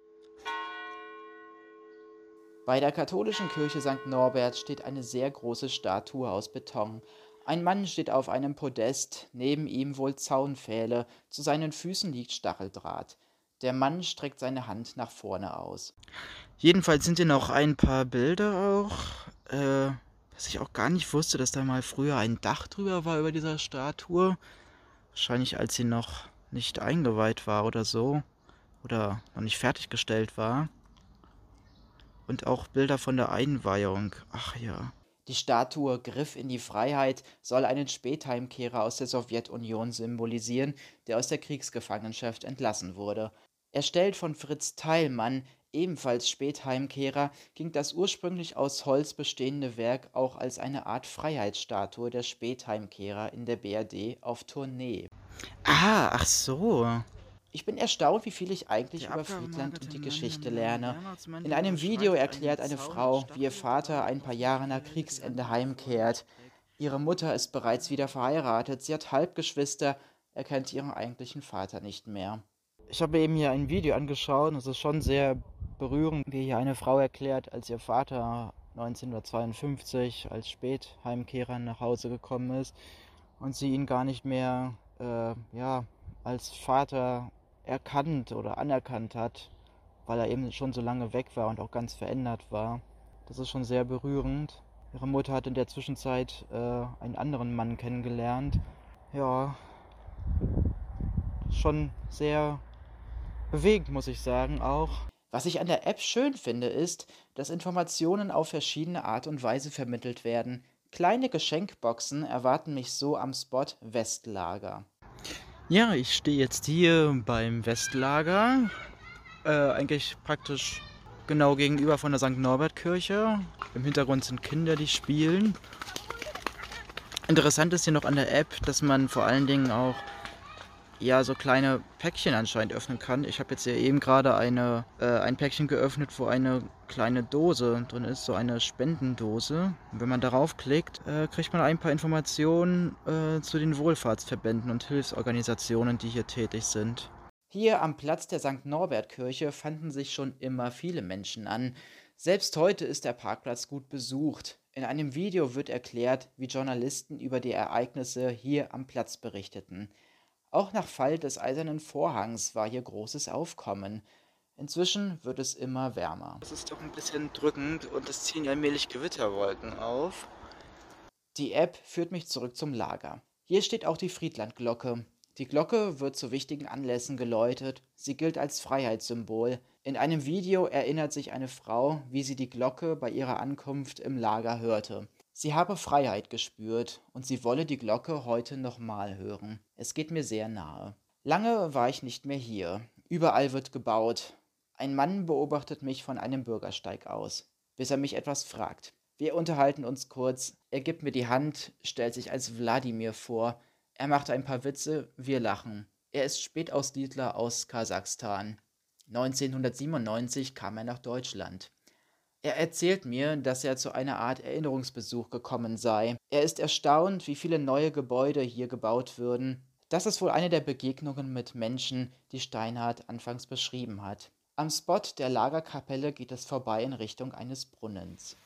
Bei der katholischen Kirche Sankt Norbert steht eine sehr große Statue aus Beton. Ein Mann steht auf einem Podest, neben ihm wohl Zaunpfähle, zu seinen Füßen liegt Stacheldraht. Der Mann streckt seine Hand nach vorne aus. Jedenfalls sind hier noch ein paar Bilder auch, äh, dass ich auch gar nicht wusste, dass da mal früher ein Dach drüber war über dieser Statue. Wahrscheinlich als sie noch nicht eingeweiht war oder so, oder noch nicht fertiggestellt war. Und auch Bilder von der Einweihung, ach ja. Die Statue Griff in die Freiheit soll einen Spätheimkehrer aus der Sowjetunion symbolisieren, der aus der Kriegsgefangenschaft entlassen wurde. Erstellt von Fritz Teilmann, ebenfalls Spätheimkehrer, ging das ursprünglich aus Holz bestehende Werk auch als eine Art Freiheitsstatue der Spätheimkehrer in der B R D auf Tournee. Ah, ach so. Ich bin erstaunt, wie viel ich eigentlich über Friedland und die Geschichte lerne. In einem Video erklärt eine Frau, wie ihr Vater ein paar Jahre nach Kriegsende heimkehrt. Ihre Mutter ist bereits wieder verheiratet, sie hat Halbgeschwister, er kennt ihren eigentlichen Vater nicht mehr. Ich habe eben hier ein Video angeschaut und es ist schon sehr berührend, wie hier eine Frau erklärt, als ihr Vater neunzehnhundertzweiundfünfzig als Spätheimkehrer nach Hause gekommen ist und sie ihn gar nicht mehr äh, ja, als Vater erkannt oder anerkannt hat, weil er eben schon so lange weg war und auch ganz verändert war. Das ist schon sehr berührend. Ihre Mutter hat in der Zwischenzeit äh, einen anderen Mann kennengelernt. Ja, schon sehr bewegend, muss ich sagen, auch. Was ich an der App schön finde, ist, dass Informationen auf verschiedene Art und Weise vermittelt werden. Kleine Geschenkboxen erwarten mich so am Spot Westlager. Ja, ich stehe jetzt hier beim Westlager, äh, eigentlich praktisch genau gegenüber von der Sankt Norbert-Kirche. Im Hintergrund sind Kinder, die spielen. Interessant ist hier noch an der App, dass man vor allen Dingen auch ja, so kleine Päckchen anscheinend öffnen kann. Ich habe jetzt hier eben gerade eine, äh, ein Päckchen geöffnet, wo eine kleine Dose drin ist, so eine Spendendose. Und wenn man darauf klickt, äh, kriegt man ein paar Informationen äh, zu den Wohlfahrtsverbänden und Hilfsorganisationen, die hier tätig sind. Hier am Platz der Sankt Norbert-Kirche fanden sich schon immer viele Menschen an. Selbst heute ist der Parkplatz gut besucht. In einem Video wird erklärt, wie Journalisten über die Ereignisse hier am Platz berichteten. Auch nach Fall des Eisernen Vorhangs war hier großes Aufkommen. Inzwischen wird es immer wärmer. Es ist doch ein bisschen drückend und es ziehen allmählich Gewitterwolken auf. Die App führt mich zurück zum Lager. Hier steht auch die Friedland-Glocke. Die Glocke wird zu wichtigen Anlässen geläutet. Sie gilt als Freiheitssymbol. In einem Video erinnert sich eine Frau, wie sie die Glocke bei ihrer Ankunft im Lager hörte. Sie habe Freiheit gespürt und sie wolle die Glocke heute nochmal hören. Es geht mir sehr nahe. Lange war ich nicht mehr hier. Überall wird gebaut. Ein Mann beobachtet mich von einem Bürgersteig aus, bis er mich etwas fragt. Wir unterhalten uns kurz. Er gibt mir die Hand, stellt sich als Wladimir vor. Er macht ein paar Witze, wir lachen. Er ist Spätaussiedler aus Kasachstan. neunzehnhundertsiebenundneunzig kam er nach Deutschland. Er erzählt mir, dass er zu einer Art Erinnerungsbesuch gekommen sei. Er ist erstaunt, wie viele neue Gebäude hier gebaut würden. Das ist wohl eine der Begegnungen mit Menschen, die Steinhardt anfangs beschrieben hat. Am Spot der Lagerkapelle geht es vorbei in Richtung eines Brunnens.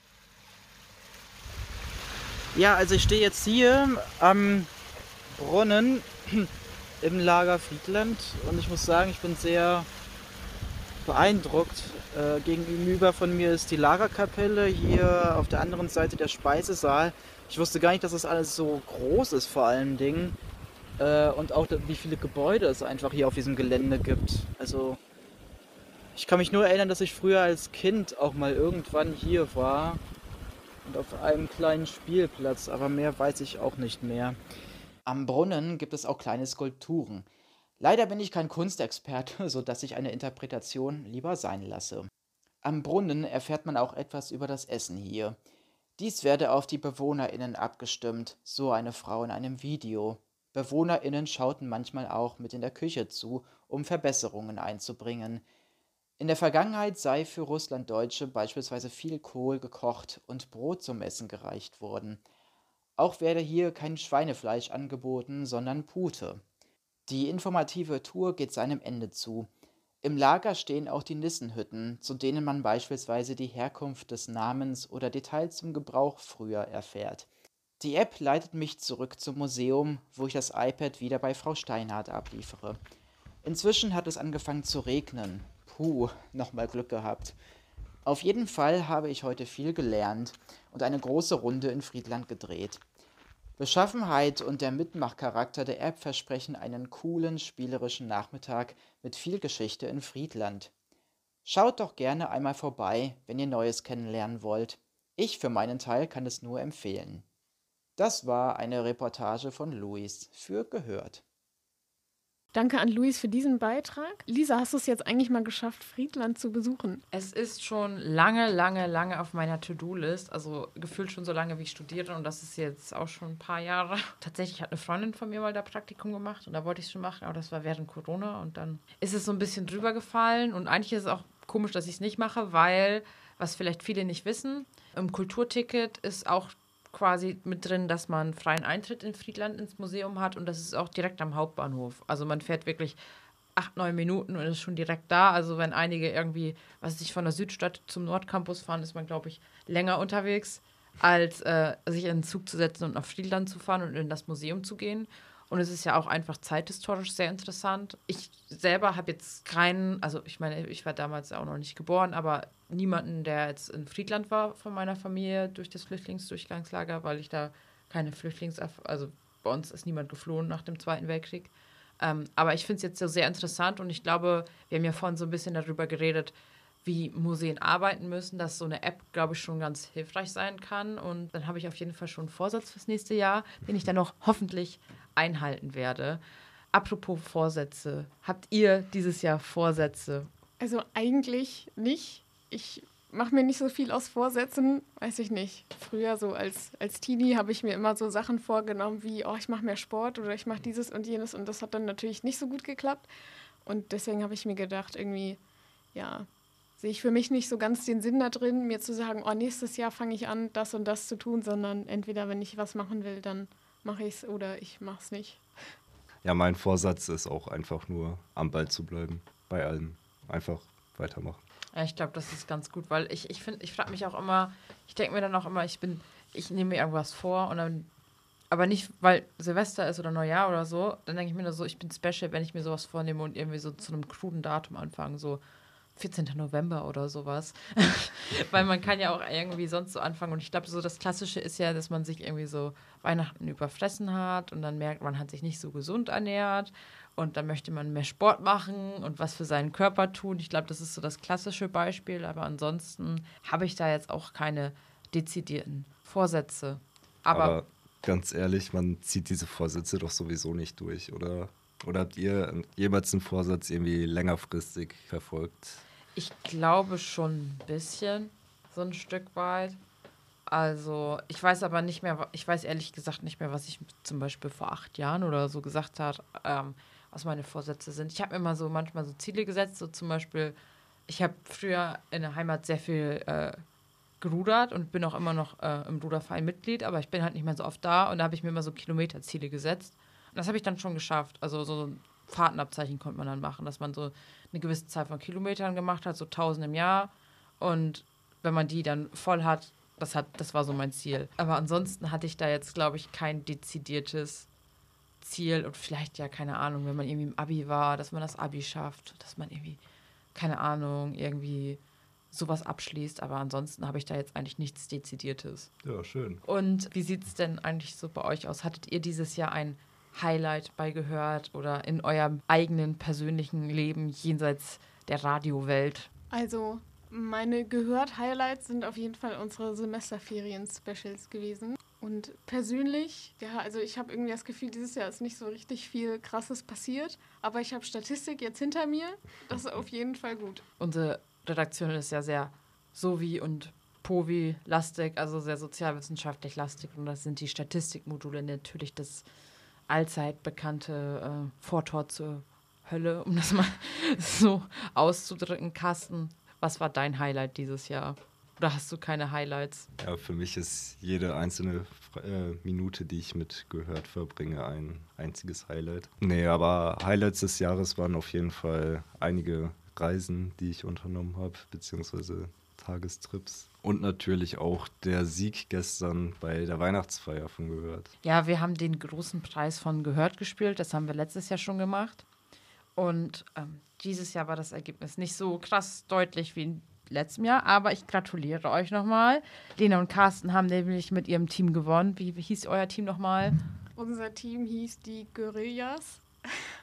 Ja, also ich stehe jetzt hier am Brunnen im Lager Friedland und ich muss sagen, ich bin sehr beeindruckt. Äh, gegenüber von mir ist die Lagerkapelle, hier auf der anderen Seite der Speisesaal. Ich wusste gar nicht, dass das alles so groß ist vor allen Dingen. Äh, und auch wie viele Gebäude es einfach hier auf diesem Gelände gibt. Also ich kann mich nur erinnern, dass ich früher als Kind auch mal irgendwann hier war. Und auf einem kleinen Spielplatz, aber mehr weiß ich auch nicht mehr. Am Brunnen gibt es auch kleine Skulpturen. Leider bin ich kein Kunstexperte, sodass ich eine Interpretation lieber sein lasse. Am Brunnen erfährt man auch etwas über das Essen hier. Dies werde auf die BewohnerInnen abgestimmt, so eine Frau in einem Video. BewohnerInnen schauten manchmal auch mit in der Küche zu, um Verbesserungen einzubringen. In der Vergangenheit sei für Russlanddeutsche beispielsweise viel Kohl gekocht und Brot zum Essen gereicht worden. Auch werde hier kein Schweinefleisch angeboten, sondern Pute. Die informative Tour geht seinem Ende zu. Im Lager stehen auch die Nissenhütten, zu denen man beispielsweise die Herkunft des Namens oder Details zum Gebrauch früher erfährt. Die App leitet mich zurück zum Museum, wo ich das iPad wieder bei Frau Steinhardt abliefere. Inzwischen hat es angefangen zu regnen. Puh, nochmal Glück gehabt. Auf jeden Fall habe ich heute viel gelernt und eine große Runde in Friedland gedreht. Beschaffenheit und der Mitmachcharakter der App versprechen einen coolen, spielerischen Nachmittag mit viel Geschichte in Friedland. Schaut doch gerne einmal vorbei, wenn ihr Neues kennenlernen wollt. Ich für meinen Teil kann es nur empfehlen. Das war eine Reportage von Luis für Gehört. Danke an Luis für diesen Beitrag. Lisa, hast du es jetzt eigentlich mal geschafft, Friedland zu besuchen? Es ist schon lange, lange, lange auf meiner To-Do-List. Also gefühlt schon so lange, wie ich studiere. Und das ist jetzt auch schon ein paar Jahre. Tatsächlich hat eine Freundin von mir mal da Praktikum gemacht. Und da wollte ich es schon machen. Aber das war während Corona. Und dann ist es so ein bisschen drüber gefallen. Und eigentlich ist es auch komisch, dass ich es nicht mache, weil, was vielleicht viele nicht wissen, im Kulturticket ist auch quasi mit drin, dass man freien Eintritt in Friedland ins Museum hat und das ist auch direkt am Hauptbahnhof. Also man fährt wirklich acht, neun Minuten und ist schon direkt da. Also wenn einige irgendwie, was weiß ich, von der Südstadt zum Nordcampus fahren, ist man, glaube ich, länger unterwegs, als äh, sich in den Zug zu setzen und nach Friedland zu fahren und in das Museum zu gehen. Und es ist ja auch einfach zeithistorisch sehr interessant. Ich selber habe jetzt keinen, also ich meine, ich war damals auch noch nicht geboren, aber niemanden, der jetzt in Friedland war von meiner Familie durch das Flüchtlingsdurchgangslager, weil ich da keine Flüchtlings... Also bei uns ist niemand geflohen nach dem Zweiten Weltkrieg. Ähm, aber ich finde es jetzt so sehr interessant und ich glaube, wir haben ja vorhin so ein bisschen darüber geredet, wie Museen arbeiten müssen, dass so eine App, glaube ich, schon ganz hilfreich sein kann. Und dann habe ich auf jeden Fall schon einen Vorsatz fürs nächste Jahr, den ich dann noch hoffentlich einhalten werde. Apropos Vorsätze, habt ihr dieses Jahr Vorsätze? Also eigentlich nicht. Ich mache mir nicht so viel aus Vorsätzen, weiß ich nicht. Früher so als, als Teenie habe ich mir immer so Sachen vorgenommen wie, oh, ich mache mehr Sport oder ich mache dieses und jenes und das hat dann natürlich nicht so gut geklappt. Und deswegen habe ich mir gedacht, irgendwie, ja, sehe ich für mich nicht so ganz den Sinn da drin, mir zu sagen, oh, nächstes Jahr fange ich an, das und das zu tun, sondern entweder, wenn ich was machen will, dann mache ich es oder ich mache es nicht. Ja, mein Vorsatz ist auch einfach nur, am Ball zu bleiben. Bei allem. Einfach weitermachen. Ja, ich glaube, das ist ganz gut, weil ich, ich finde, ich frage mich auch immer, ich denke mir dann auch immer, ich bin, ich nehme mir irgendwas vor und dann, aber nicht, weil Silvester ist oder Neujahr oder so, dann denke ich mir nur so, ich bin special, wenn ich mir sowas vornehme und irgendwie so zu einem kruden Datum anfange, so vierzehnten November oder sowas. Weil man kann ja auch irgendwie sonst so anfangen. Und ich glaube, so das Klassische ist ja, dass man sich irgendwie so Weihnachten überfressen hat und dann merkt, man hat sich nicht so gesund ernährt und dann möchte man mehr Sport machen und was für seinen Körper tun. Ich glaube, das ist so das klassische Beispiel. Aber ansonsten habe ich da jetzt auch keine dezidierten Vorsätze. Aber, Aber ganz ehrlich, man zieht diese Vorsätze doch sowieso nicht durch, oder? Oder habt ihr jemals einen Vorsatz irgendwie längerfristig verfolgt? Ich glaube schon ein bisschen, so ein Stück weit. Also ich weiß aber nicht mehr, ich weiß ehrlich gesagt nicht mehr, was ich zum Beispiel vor acht Jahren oder so gesagt habe, ähm, was meine Vorsätze sind. Ich habe mir mal so manchmal so Ziele gesetzt, so zum Beispiel, ich habe früher in der Heimat sehr viel äh, gerudert und bin auch immer noch äh, im Ruderverein Mitglied, aber ich bin halt nicht mehr so oft da und da habe ich mir immer so Kilometerziele gesetzt. Und das habe ich dann schon geschafft. Also so ein Fahrtenabzeichen konnte man dann machen, dass man so eine gewisse Zahl von Kilometern gemacht hat, so tausend im Jahr. Und wenn man die dann voll hat, das, hat, das war so mein Ziel. Aber ansonsten hatte ich da jetzt, glaube ich, kein dezidiertes Ziel. Und vielleicht, ja, keine Ahnung, wenn man irgendwie im Abi war, dass man das Abi schafft, dass man irgendwie, keine Ahnung, irgendwie sowas abschließt. Aber ansonsten habe ich da jetzt eigentlich nichts Dezidiertes. Ja, schön. Und wie sieht es denn eigentlich so bei euch aus? Hattet ihr dieses Jahr ein Highlight bei Gehört oder in eurem eigenen persönlichen Leben jenseits der Radiowelt? Also meine Gehört-Highlights sind auf jeden Fall unsere Semesterferien-Specials gewesen. Und persönlich, ja, also ich habe irgendwie das Gefühl, dieses Jahr ist nicht so richtig viel Krasses passiert. Aber ich habe Statistik jetzt hinter mir. Das ist auf jeden Fall gut. Unsere Redaktion ist ja sehr Sovi und Povi-lastig, also sehr sozialwissenschaftlich lastig. Und das sind die Statistikmodule natürlich das allzeit bekannte äh, Vortor zur Hölle, um das mal so auszudrücken. Carsten, was war dein Highlight dieses Jahr? Oder hast du keine Highlights? Ja, für mich ist jede einzelne äh, Minute, die ich mit Gehört verbringe, ein einziges Highlight. Nee, aber Highlights des Jahres waren auf jeden Fall einige Reisen, die ich unternommen habe, beziehungsweise Tagestrips. Und natürlich auch der Sieg gestern bei der Weihnachtsfeier von Gehört. Ja, wir haben den großen Preis von Gehört gespielt. Das haben wir letztes Jahr schon gemacht. Und ähm, dieses Jahr war das Ergebnis nicht so krass deutlich wie in letztem Jahr. Aber ich gratuliere euch nochmal. Lena und Carsten haben nämlich mit ihrem Team gewonnen. Wie, wie hieß euer Team nochmal? Unser Team hieß die Guerillas.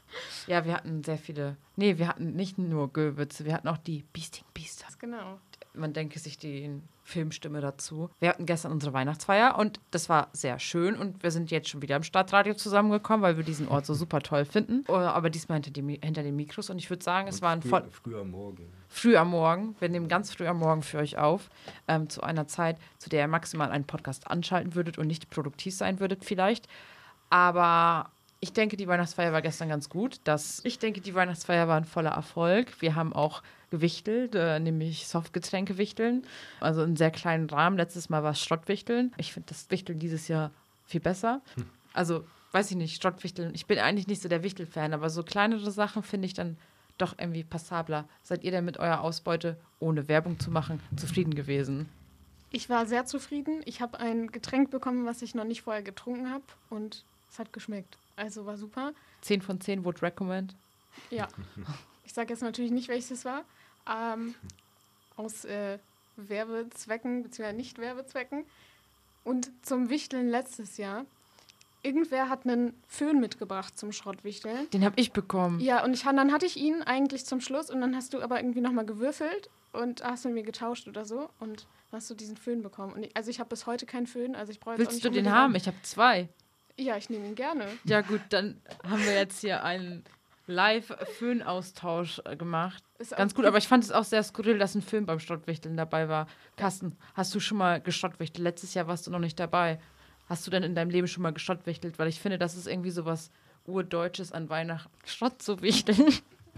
Ja, wir hatten sehr viele. Nee, wir hatten nicht nur Göwitze, wir hatten auch die Beasting Beasters. Genau. man denke sich die Filmstimme dazu. Wir hatten gestern unsere Weihnachtsfeier und das war sehr schön und wir sind jetzt schon wieder im Stadtradio zusammengekommen, weil wir diesen Ort so super toll finden. Aber diesmal hinter, die, hinter den Mikros und ich würde sagen, es war ein früh, voll... Früh am Morgen. Früh am Morgen. Wir nehmen ganz früh am Morgen für euch auf, ähm, zu einer Zeit, zu der ihr maximal einen Podcast anschalten würdet und nicht produktiv sein würdet vielleicht. Aber ich denke, die Weihnachtsfeier war gestern ganz gut. Das, ich denke, die Weihnachtsfeier war ein voller Erfolg. Wir haben auch gewichtelt, äh, nämlich Softgetränke wichteln. Also in sehr kleinen Rahmen. Letztes Mal war es Schrottwichteln. Ich finde das Wichteln dieses Jahr viel besser. Hm. Also, weiß ich nicht, Schrottwichteln. Ich bin eigentlich nicht so der Wichtel-Fan, aber so kleinere Sachen finde ich dann doch irgendwie passabler. Seid ihr denn mit eurer Ausbeute, ohne Werbung zu machen, zufrieden gewesen? Ich war sehr zufrieden. Ich habe ein Getränk bekommen, was ich noch nicht vorher getrunken habe und es hat geschmeckt. Also war super. zehn von zehn would recommend. Ja. Ich sage jetzt natürlich nicht, welches es war. Ähm, aus äh, Werbezwecken bzw. Nicht-Werbezwecken. Und zum Wichteln letztes Jahr. Irgendwer hat einen Föhn mitgebracht zum Schrottwichteln. Den habe ich bekommen. Ja, und ich, dann hatte ich ihn eigentlich zum Schluss und dann hast du aber irgendwie nochmal gewürfelt und hast mit mir getauscht oder so und hast du diesen Föhn bekommen. Und ich, also ich habe bis heute keinen Föhn, also ich brauche jetzt Willst auch nicht du den haben? Ich habe zwei. Ja, ich nehme ihn gerne. Ja gut, dann haben wir jetzt hier einen Live-Föhn-Austausch gemacht. Ist ganz gut, aber ich fand es auch sehr skurril, dass ein Föhn beim Schrottwichteln dabei war. Carsten, hast du schon mal geschrottwichtelt? Letztes Jahr warst du noch nicht dabei. Hast du denn in deinem Leben schon mal geschrottwichtelt? Weil ich finde, das ist irgendwie so was Urdeutsches an Weihnachten, Schrott zu wichteln.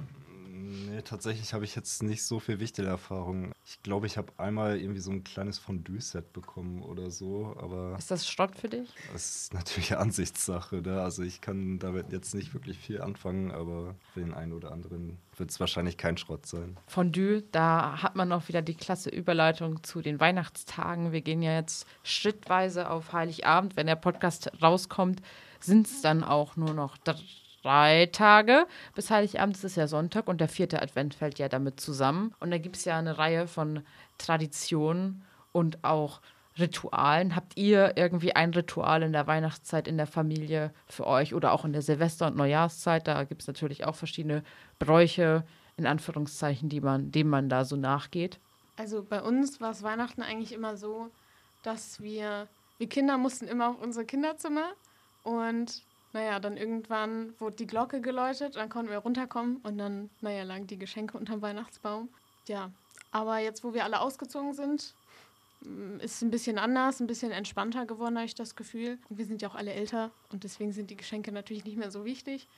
Nee, tatsächlich habe ich jetzt nicht so viel Wichtelerfahrung. Ich glaube, ich habe einmal irgendwie so ein kleines Fondue-Set bekommen oder so, aber... Ist das Schrott für dich? Das ist natürlich Ansichtssache, ne? Also ich kann damit jetzt nicht wirklich viel anfangen, aber für den einen oder anderen wird es wahrscheinlich kein Schrott sein. Fondue, da hat man auch wieder die klasse Überleitung zu den Weihnachtstagen. Wir gehen ja jetzt schrittweise auf Heiligabend. Wenn der Podcast rauskommt, sind es dann auch nur noch drei Tage. Bis Heiligabend ist es ja Sonntag und der vierte Advent fällt ja damit zusammen. Und da gibt es ja eine Reihe von Traditionen und auch Ritualen. Habt ihr irgendwie ein Ritual in der Weihnachtszeit in der Familie für euch oder auch in der Silvester- und Neujahrszeit? Da gibt es natürlich auch verschiedene Bräuche, in Anführungszeichen, die man, denen man da so nachgeht. Also bei uns war es Weihnachten eigentlich immer so, dass wir, wir Kinder mussten immer auf unsere Kinderzimmer und naja, dann irgendwann wurde die Glocke geläutet, dann konnten wir runterkommen und dann, naja, lagen die Geschenke unterm Weihnachtsbaum. Ja, aber jetzt, wo wir alle ausgezogen sind, ist es ein bisschen anders, ein bisschen entspannter geworden, habe ich das Gefühl. Und wir sind ja auch alle älter und deswegen sind die Geschenke natürlich nicht mehr so wichtig.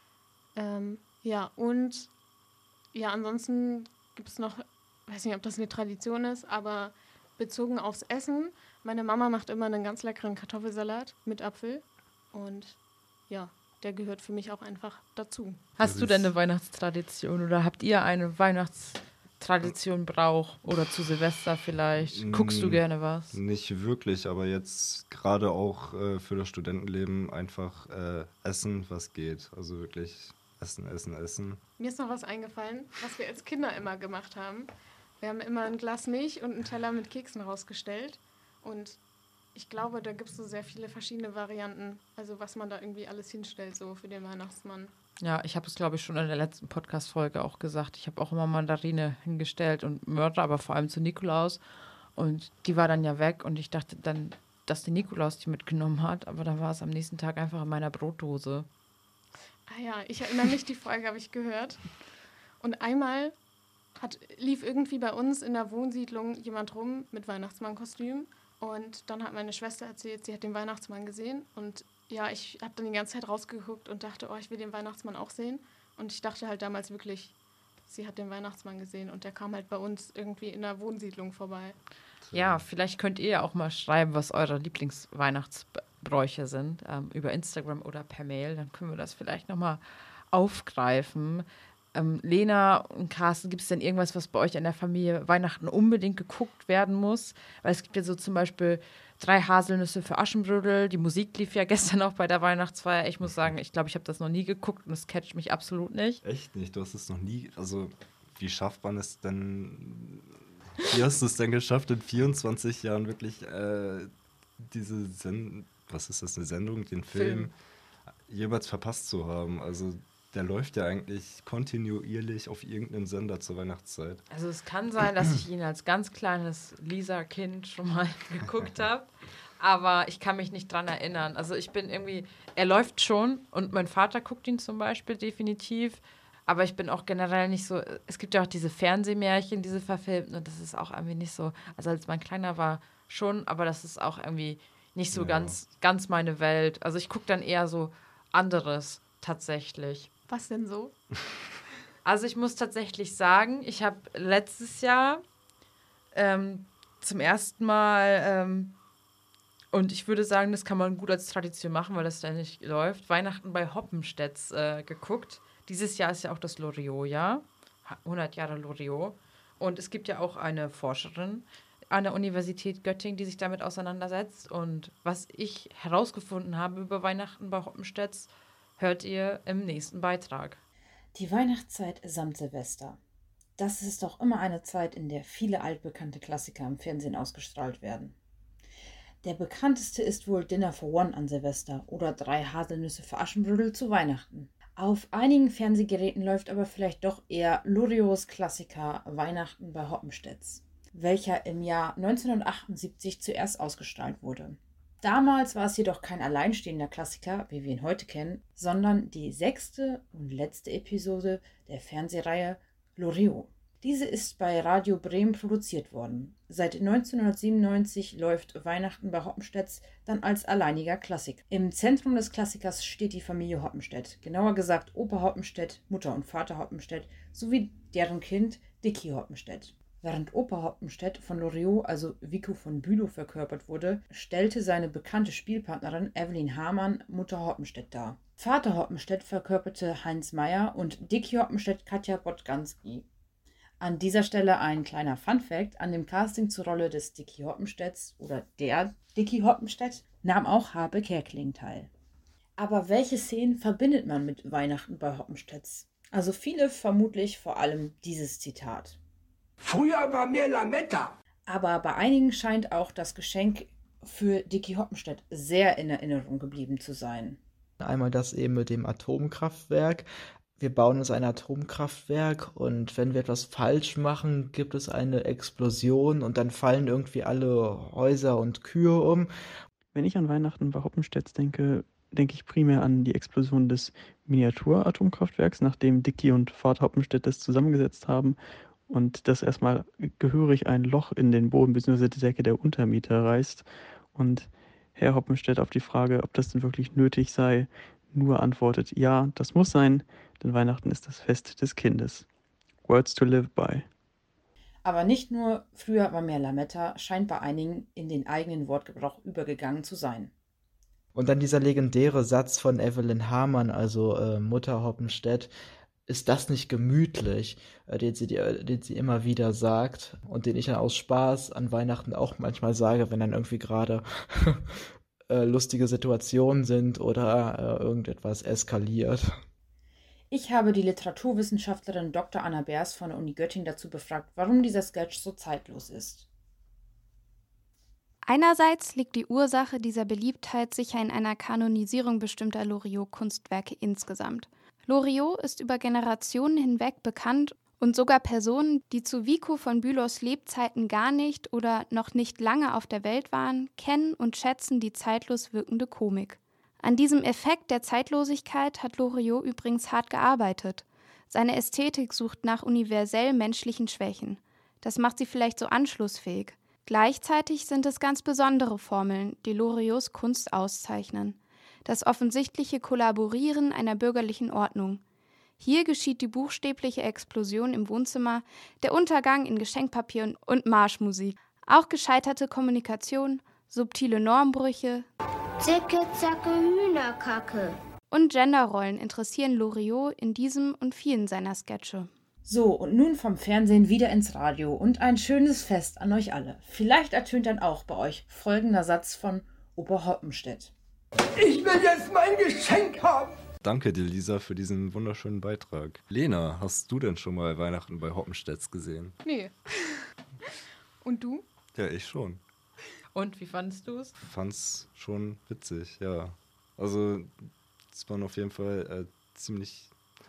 Ähm, ja, und ja, ansonsten gibt es noch, weiß nicht, ob das eine Tradition ist, aber bezogen aufs Essen. Meine Mama macht immer einen ganz leckeren Kartoffelsalat mit Apfel und ja, der gehört für mich auch einfach dazu. Hast du denn eine Weihnachtstradition oder habt ihr eine Weihnachtstradition, Brauch oder zu Silvester vielleicht? Guckst du gerne was? Nicht wirklich, aber jetzt gerade auch äh, für das Studentenleben einfach äh, essen, was geht. Also wirklich essen, essen, essen. Mir ist noch was eingefallen, was wir als Kinder immer gemacht haben. Wir haben immer ein Glas Milch und einen Teller mit Keksen rausgestellt und ich glaube, da gibt es so sehr viele verschiedene Varianten, also was man da irgendwie alles hinstellt, so für den Weihnachtsmann. Ja, ich habe es, glaube ich, schon in der letzten Podcast-Folge auch gesagt. Ich habe auch immer Mandarine hingestellt und Mörder, aber vor allem zu Nikolaus. Und die war dann ja weg und ich dachte dann, dass der Nikolaus die mitgenommen hat, aber dann war es am nächsten Tag einfach in meiner Brotdose. Ah ja, ich erinnere mich, die Folge habe ich gehört. Und einmal hat, lief irgendwie bei uns in der Wohnsiedlung jemand rum mit Weihnachtsmannkostüm. Und dann hat meine Schwester erzählt, sie hat den Weihnachtsmann gesehen. Und ja, ich habe dann die ganze Zeit rausgeguckt und dachte, oh, ich will den Weihnachtsmann auch sehen. Und ich dachte halt damals wirklich, sie hat den Weihnachtsmann gesehen. Und der kam halt bei uns irgendwie in der Wohnsiedlung vorbei. Ja, vielleicht könnt ihr ja auch mal schreiben, was eure Lieblingsweihnachtsbräuche sind, ähm, über Instagram oder per Mail. Dann können wir das vielleicht nochmal aufgreifen. Ähm, Lena und Carsten, gibt es denn irgendwas, was bei euch in der Familie Weihnachten unbedingt geguckt werden muss? Weil es gibt ja so zum Beispiel drei Haselnüsse für Aschenbrödel. Die Musik lief ja gestern auch bei der Weihnachtsfeier. Ich muss sagen, ich glaube, ich habe das noch nie geguckt und es catcht mich absolut nicht. Echt nicht? Du hast es noch nie... Also, wie schafft man es denn... Wie hast du es denn geschafft, in vierundzwanzig Jahren wirklich äh, diese Sendung... Was ist das, eine Sendung? Den Film, Film. jemals verpasst zu haben? Also... Der läuft ja eigentlich kontinuierlich auf irgendeinem Sender zur Weihnachtszeit. Also es kann sein, dass ich ihn als ganz kleines Lisa-Kind schon mal geguckt habe, aber ich kann mich nicht dran erinnern. Also ich bin irgendwie, er läuft schon und mein Vater guckt ihn zum Beispiel definitiv, aber ich bin auch generell nicht so, es gibt ja auch diese Fernsehmärchen, diese verfilmten und das ist auch irgendwie nicht so, also als man kleiner war schon, aber das ist auch irgendwie nicht so ja. ganz, ganz meine Welt. Also ich gucke dann eher so anderes tatsächlich. Was denn so? Also ich muss tatsächlich sagen, ich habe letztes Jahr ähm, zum ersten Mal, ähm, und ich würde sagen, das kann man gut als Tradition machen, weil das ständig läuft, Weihnachten bei Hoppenstedts äh, geguckt. Dieses Jahr ist ja auch das Loriot-Jahr, hundert Jahre Loriot. Und es gibt ja auch eine Forscherin an der Universität Göttingen, die sich damit auseinandersetzt. Und was ich herausgefunden habe über Weihnachten bei Hoppenstedts, hört ihr im nächsten Beitrag. Die Weihnachtszeit samt Silvester. Das ist doch immer eine Zeit, in der viele altbekannte Klassiker im Fernsehen ausgestrahlt werden. Der bekannteste ist wohl Dinner for One an Silvester oder Drei Haselnüsse für Aschenbrödel zu Weihnachten. Auf einigen Fernsehgeräten läuft aber vielleicht doch eher Loriots Klassiker Weihnachten bei Hoppenstedts, welcher im Jahr neunzehnhundertachtundsiebzig zuerst ausgestrahlt wurde. Damals war es jedoch kein alleinstehender Klassiker, wie wir ihn heute kennen, sondern die sechste und letzte Episode der Fernsehreihe Loriot. Diese ist bei Radio Bremen produziert worden. Seit neunzehnhundertsiebenundneunzig läuft Weihnachten bei Hoppenstedts dann als alleiniger Klassiker. Im Zentrum des Klassikers steht die Familie Hoppenstedt, genauer gesagt Opa Hoppenstedt, Mutter und Vater Hoppenstedt sowie deren Kind Dicky Hoppenstedt. Während Opa Hoppenstedt von Loriot, also Vico von Bülow, verkörpert wurde, stellte seine bekannte Spielpartnerin Evelyn Hamann Mutter Hoppenstedt dar. Vater Hoppenstedt verkörperte Heinz Meyer und Dicky Hoppenstedt Katja Bodganski. An dieser Stelle ein kleiner Funfact: An dem Casting zur Rolle des Dicky Hoppenstedts oder der Dicky Hoppenstedt nahm auch Habe Kerkeling teil. Aber welche Szenen verbindet man mit Weihnachten bei Hoppenstedts? Also viele vermutlich vor allem dieses Zitat. Früher war mehr Lametta. Aber bei einigen scheint auch das Geschenk für Dicky Hoppenstedt sehr in Erinnerung geblieben zu sein. Einmal das eben mit dem Atomkraftwerk. Wir bauen uns ein Atomkraftwerk und wenn wir etwas falsch machen, gibt es eine Explosion und dann fallen irgendwie alle Häuser und Kühe um. Wenn ich an Weihnachten bei Hoppenstedts denke, denke ich primär an die Explosion des Miniatur-Atomkraftwerks, nachdem Dicky und Vater Hoppenstedt das zusammengesetzt haben und das erstmal gehörig ein Loch in den Boden bzw. die Decke der Untermieter reißt. Und Herr Hoppenstedt auf die Frage, ob das denn wirklich nötig sei, nur antwortet, ja, das muss sein, denn Weihnachten ist das Fest des Kindes. Words to live by. Aber nicht nur früher war mehr Lametta scheint bei einigen in den eigenen Wortgebrauch übergegangen zu sein. Und dann dieser legendäre Satz von Evelyn Hamann, also äh, Mutter Hoppenstedt, ist das nicht gemütlich, äh, den, sie, den sie immer wieder sagt und den ich dann aus Spaß an Weihnachten auch manchmal sage, wenn dann irgendwie gerade äh, lustige Situationen sind oder äh, irgendetwas eskaliert. Ich habe die Literaturwissenschaftlerin Doktor Anna Beers von der Uni Göttingen dazu befragt, warum dieser Sketch so zeitlos ist. Einerseits liegt die Ursache dieser Beliebtheit sicher in einer Kanonisierung bestimmter Loriot-Kunstwerke insgesamt. Loriot ist über Generationen hinweg bekannt und sogar Personen, die zu Vico von Bülows Lebzeiten gar nicht oder noch nicht lange auf der Welt waren, kennen und schätzen die zeitlos wirkende Komik. An diesem Effekt der Zeitlosigkeit hat Loriot übrigens hart gearbeitet. Seine Ästhetik sucht nach universell menschlichen Schwächen. Das macht sie vielleicht so anschlussfähig. Gleichzeitig sind es ganz besondere Formeln, die Loriots Kunst auszeichnen. Das offensichtliche Kollaborieren einer bürgerlichen Ordnung. Hier geschieht die buchstäbliche Explosion im Wohnzimmer, der Untergang in Geschenkpapier und Marschmusik. Auch gescheiterte Kommunikation, subtile Normbrüche Zicke, zacke, Hühnerkacke und Genderrollen interessieren Loriot in diesem und vielen seiner Sketche. So, und nun vom Fernsehen wieder ins Radio und ein schönes Fest an euch alle. Vielleicht ertönt dann auch bei euch folgender Satz von Opa Hoppenstedt. Ich will jetzt mein Geschenk haben! Danke dir, Lisa, für diesen wunderschönen Beitrag. Lena, hast du denn schon mal Weihnachten bei Hoppenstedts gesehen? Nee. Und du? Ja, ich schon. Und wie fandest du es? Fand's schon witzig, ja. Also, es waren auf jeden Fall äh, ziemlich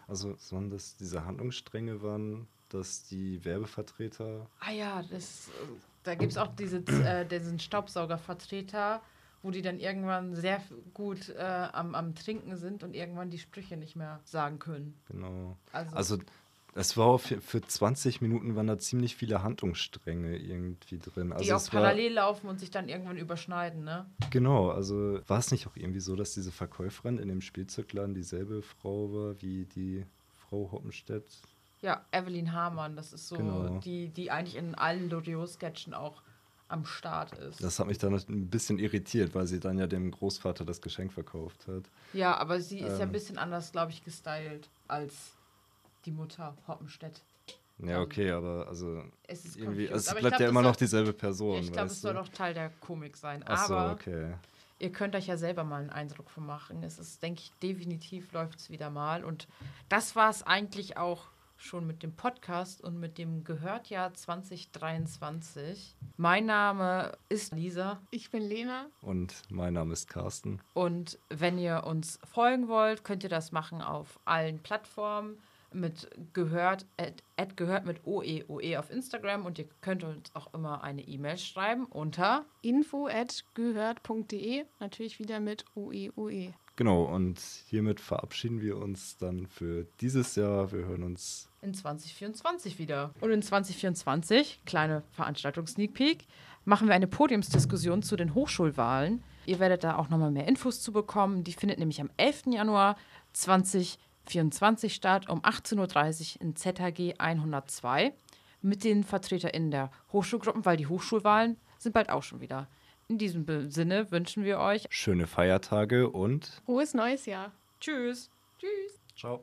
Also, sondern dass diese Handlungsstränge waren, dass die Werbevertreter... Ah ja, das, da gibt es auch diese, äh, diesen Staubsaugervertreter, wo die dann irgendwann sehr gut äh, am, am Trinken sind und irgendwann die Sprüche nicht mehr sagen können. Genau. Also, also es war für, für zwanzig Minuten waren da ziemlich viele Handlungsstränge irgendwie drin. Also die auch es war, parallel laufen und sich dann irgendwann überschneiden, ne? Genau, also war es nicht auch irgendwie so, dass diese Verkäuferin in dem Spielzeugladen dieselbe Frau war wie die Frau Hoppenstedt? Ja, Evelyn Hamann, das ist so, Genau. die, die eigentlich in allen Loriot-Sketchen auch am Start ist. Das hat mich dann ein bisschen irritiert, weil sie dann ja dem Großvater das Geschenk verkauft hat. Ja, aber sie ist ähm, ja ein bisschen anders, glaube ich, gestylt als die Mutter Hoppenstedt. Ja, okay, aber also Es ist irgendwie, confused. es Aber ich bleibt glaub, ja das immer soll- noch dieselbe Person. Ja, ich glaube, weißt es soll du? doch Teil der Komik sein. Ach so, Aber okay. ihr könnt euch ja selber mal einen Eindruck von machen. Es ist, denke ich, definitiv läuft es wieder mal. Und das war es eigentlich auch schon mit dem Podcast und mit dem Gehörtjahr zwanzig dreiundzwanzig. Mein Name ist Lisa. Ich bin Lena. Und mein Name ist Carsten. Und wenn ihr uns folgen wollt, könnt ihr das machen auf allen Plattformen mit gehört, at, at gehört mit O E O E auf Instagram, und ihr könnt uns auch immer eine E-Mail schreiben unter info at gehört punkt de, natürlich wieder mit O E O E. Genau, und hiermit verabschieden wir uns dann für dieses Jahr. Wir hören uns in zwanzig vierundzwanzig wieder. Und in zwanzig vierundzwanzig, kleine Veranstaltungs-Sneak Peek, machen wir eine Podiumsdiskussion zu den Hochschulwahlen. Ihr werdet da auch nochmal mehr Infos zu bekommen. Die findet nämlich am elften Januar zwanzig vierundzwanzig statt, um achtzehn Uhr dreißig in Z H G hundertzwei mit den VertreterInnen der Hochschulgruppen, weil die Hochschulwahlen sind bald auch schon wieder. In diesem Sinne wünschen wir euch schöne Feiertage und frohes neues Jahr. Tschüss. Tschüss. Ciao.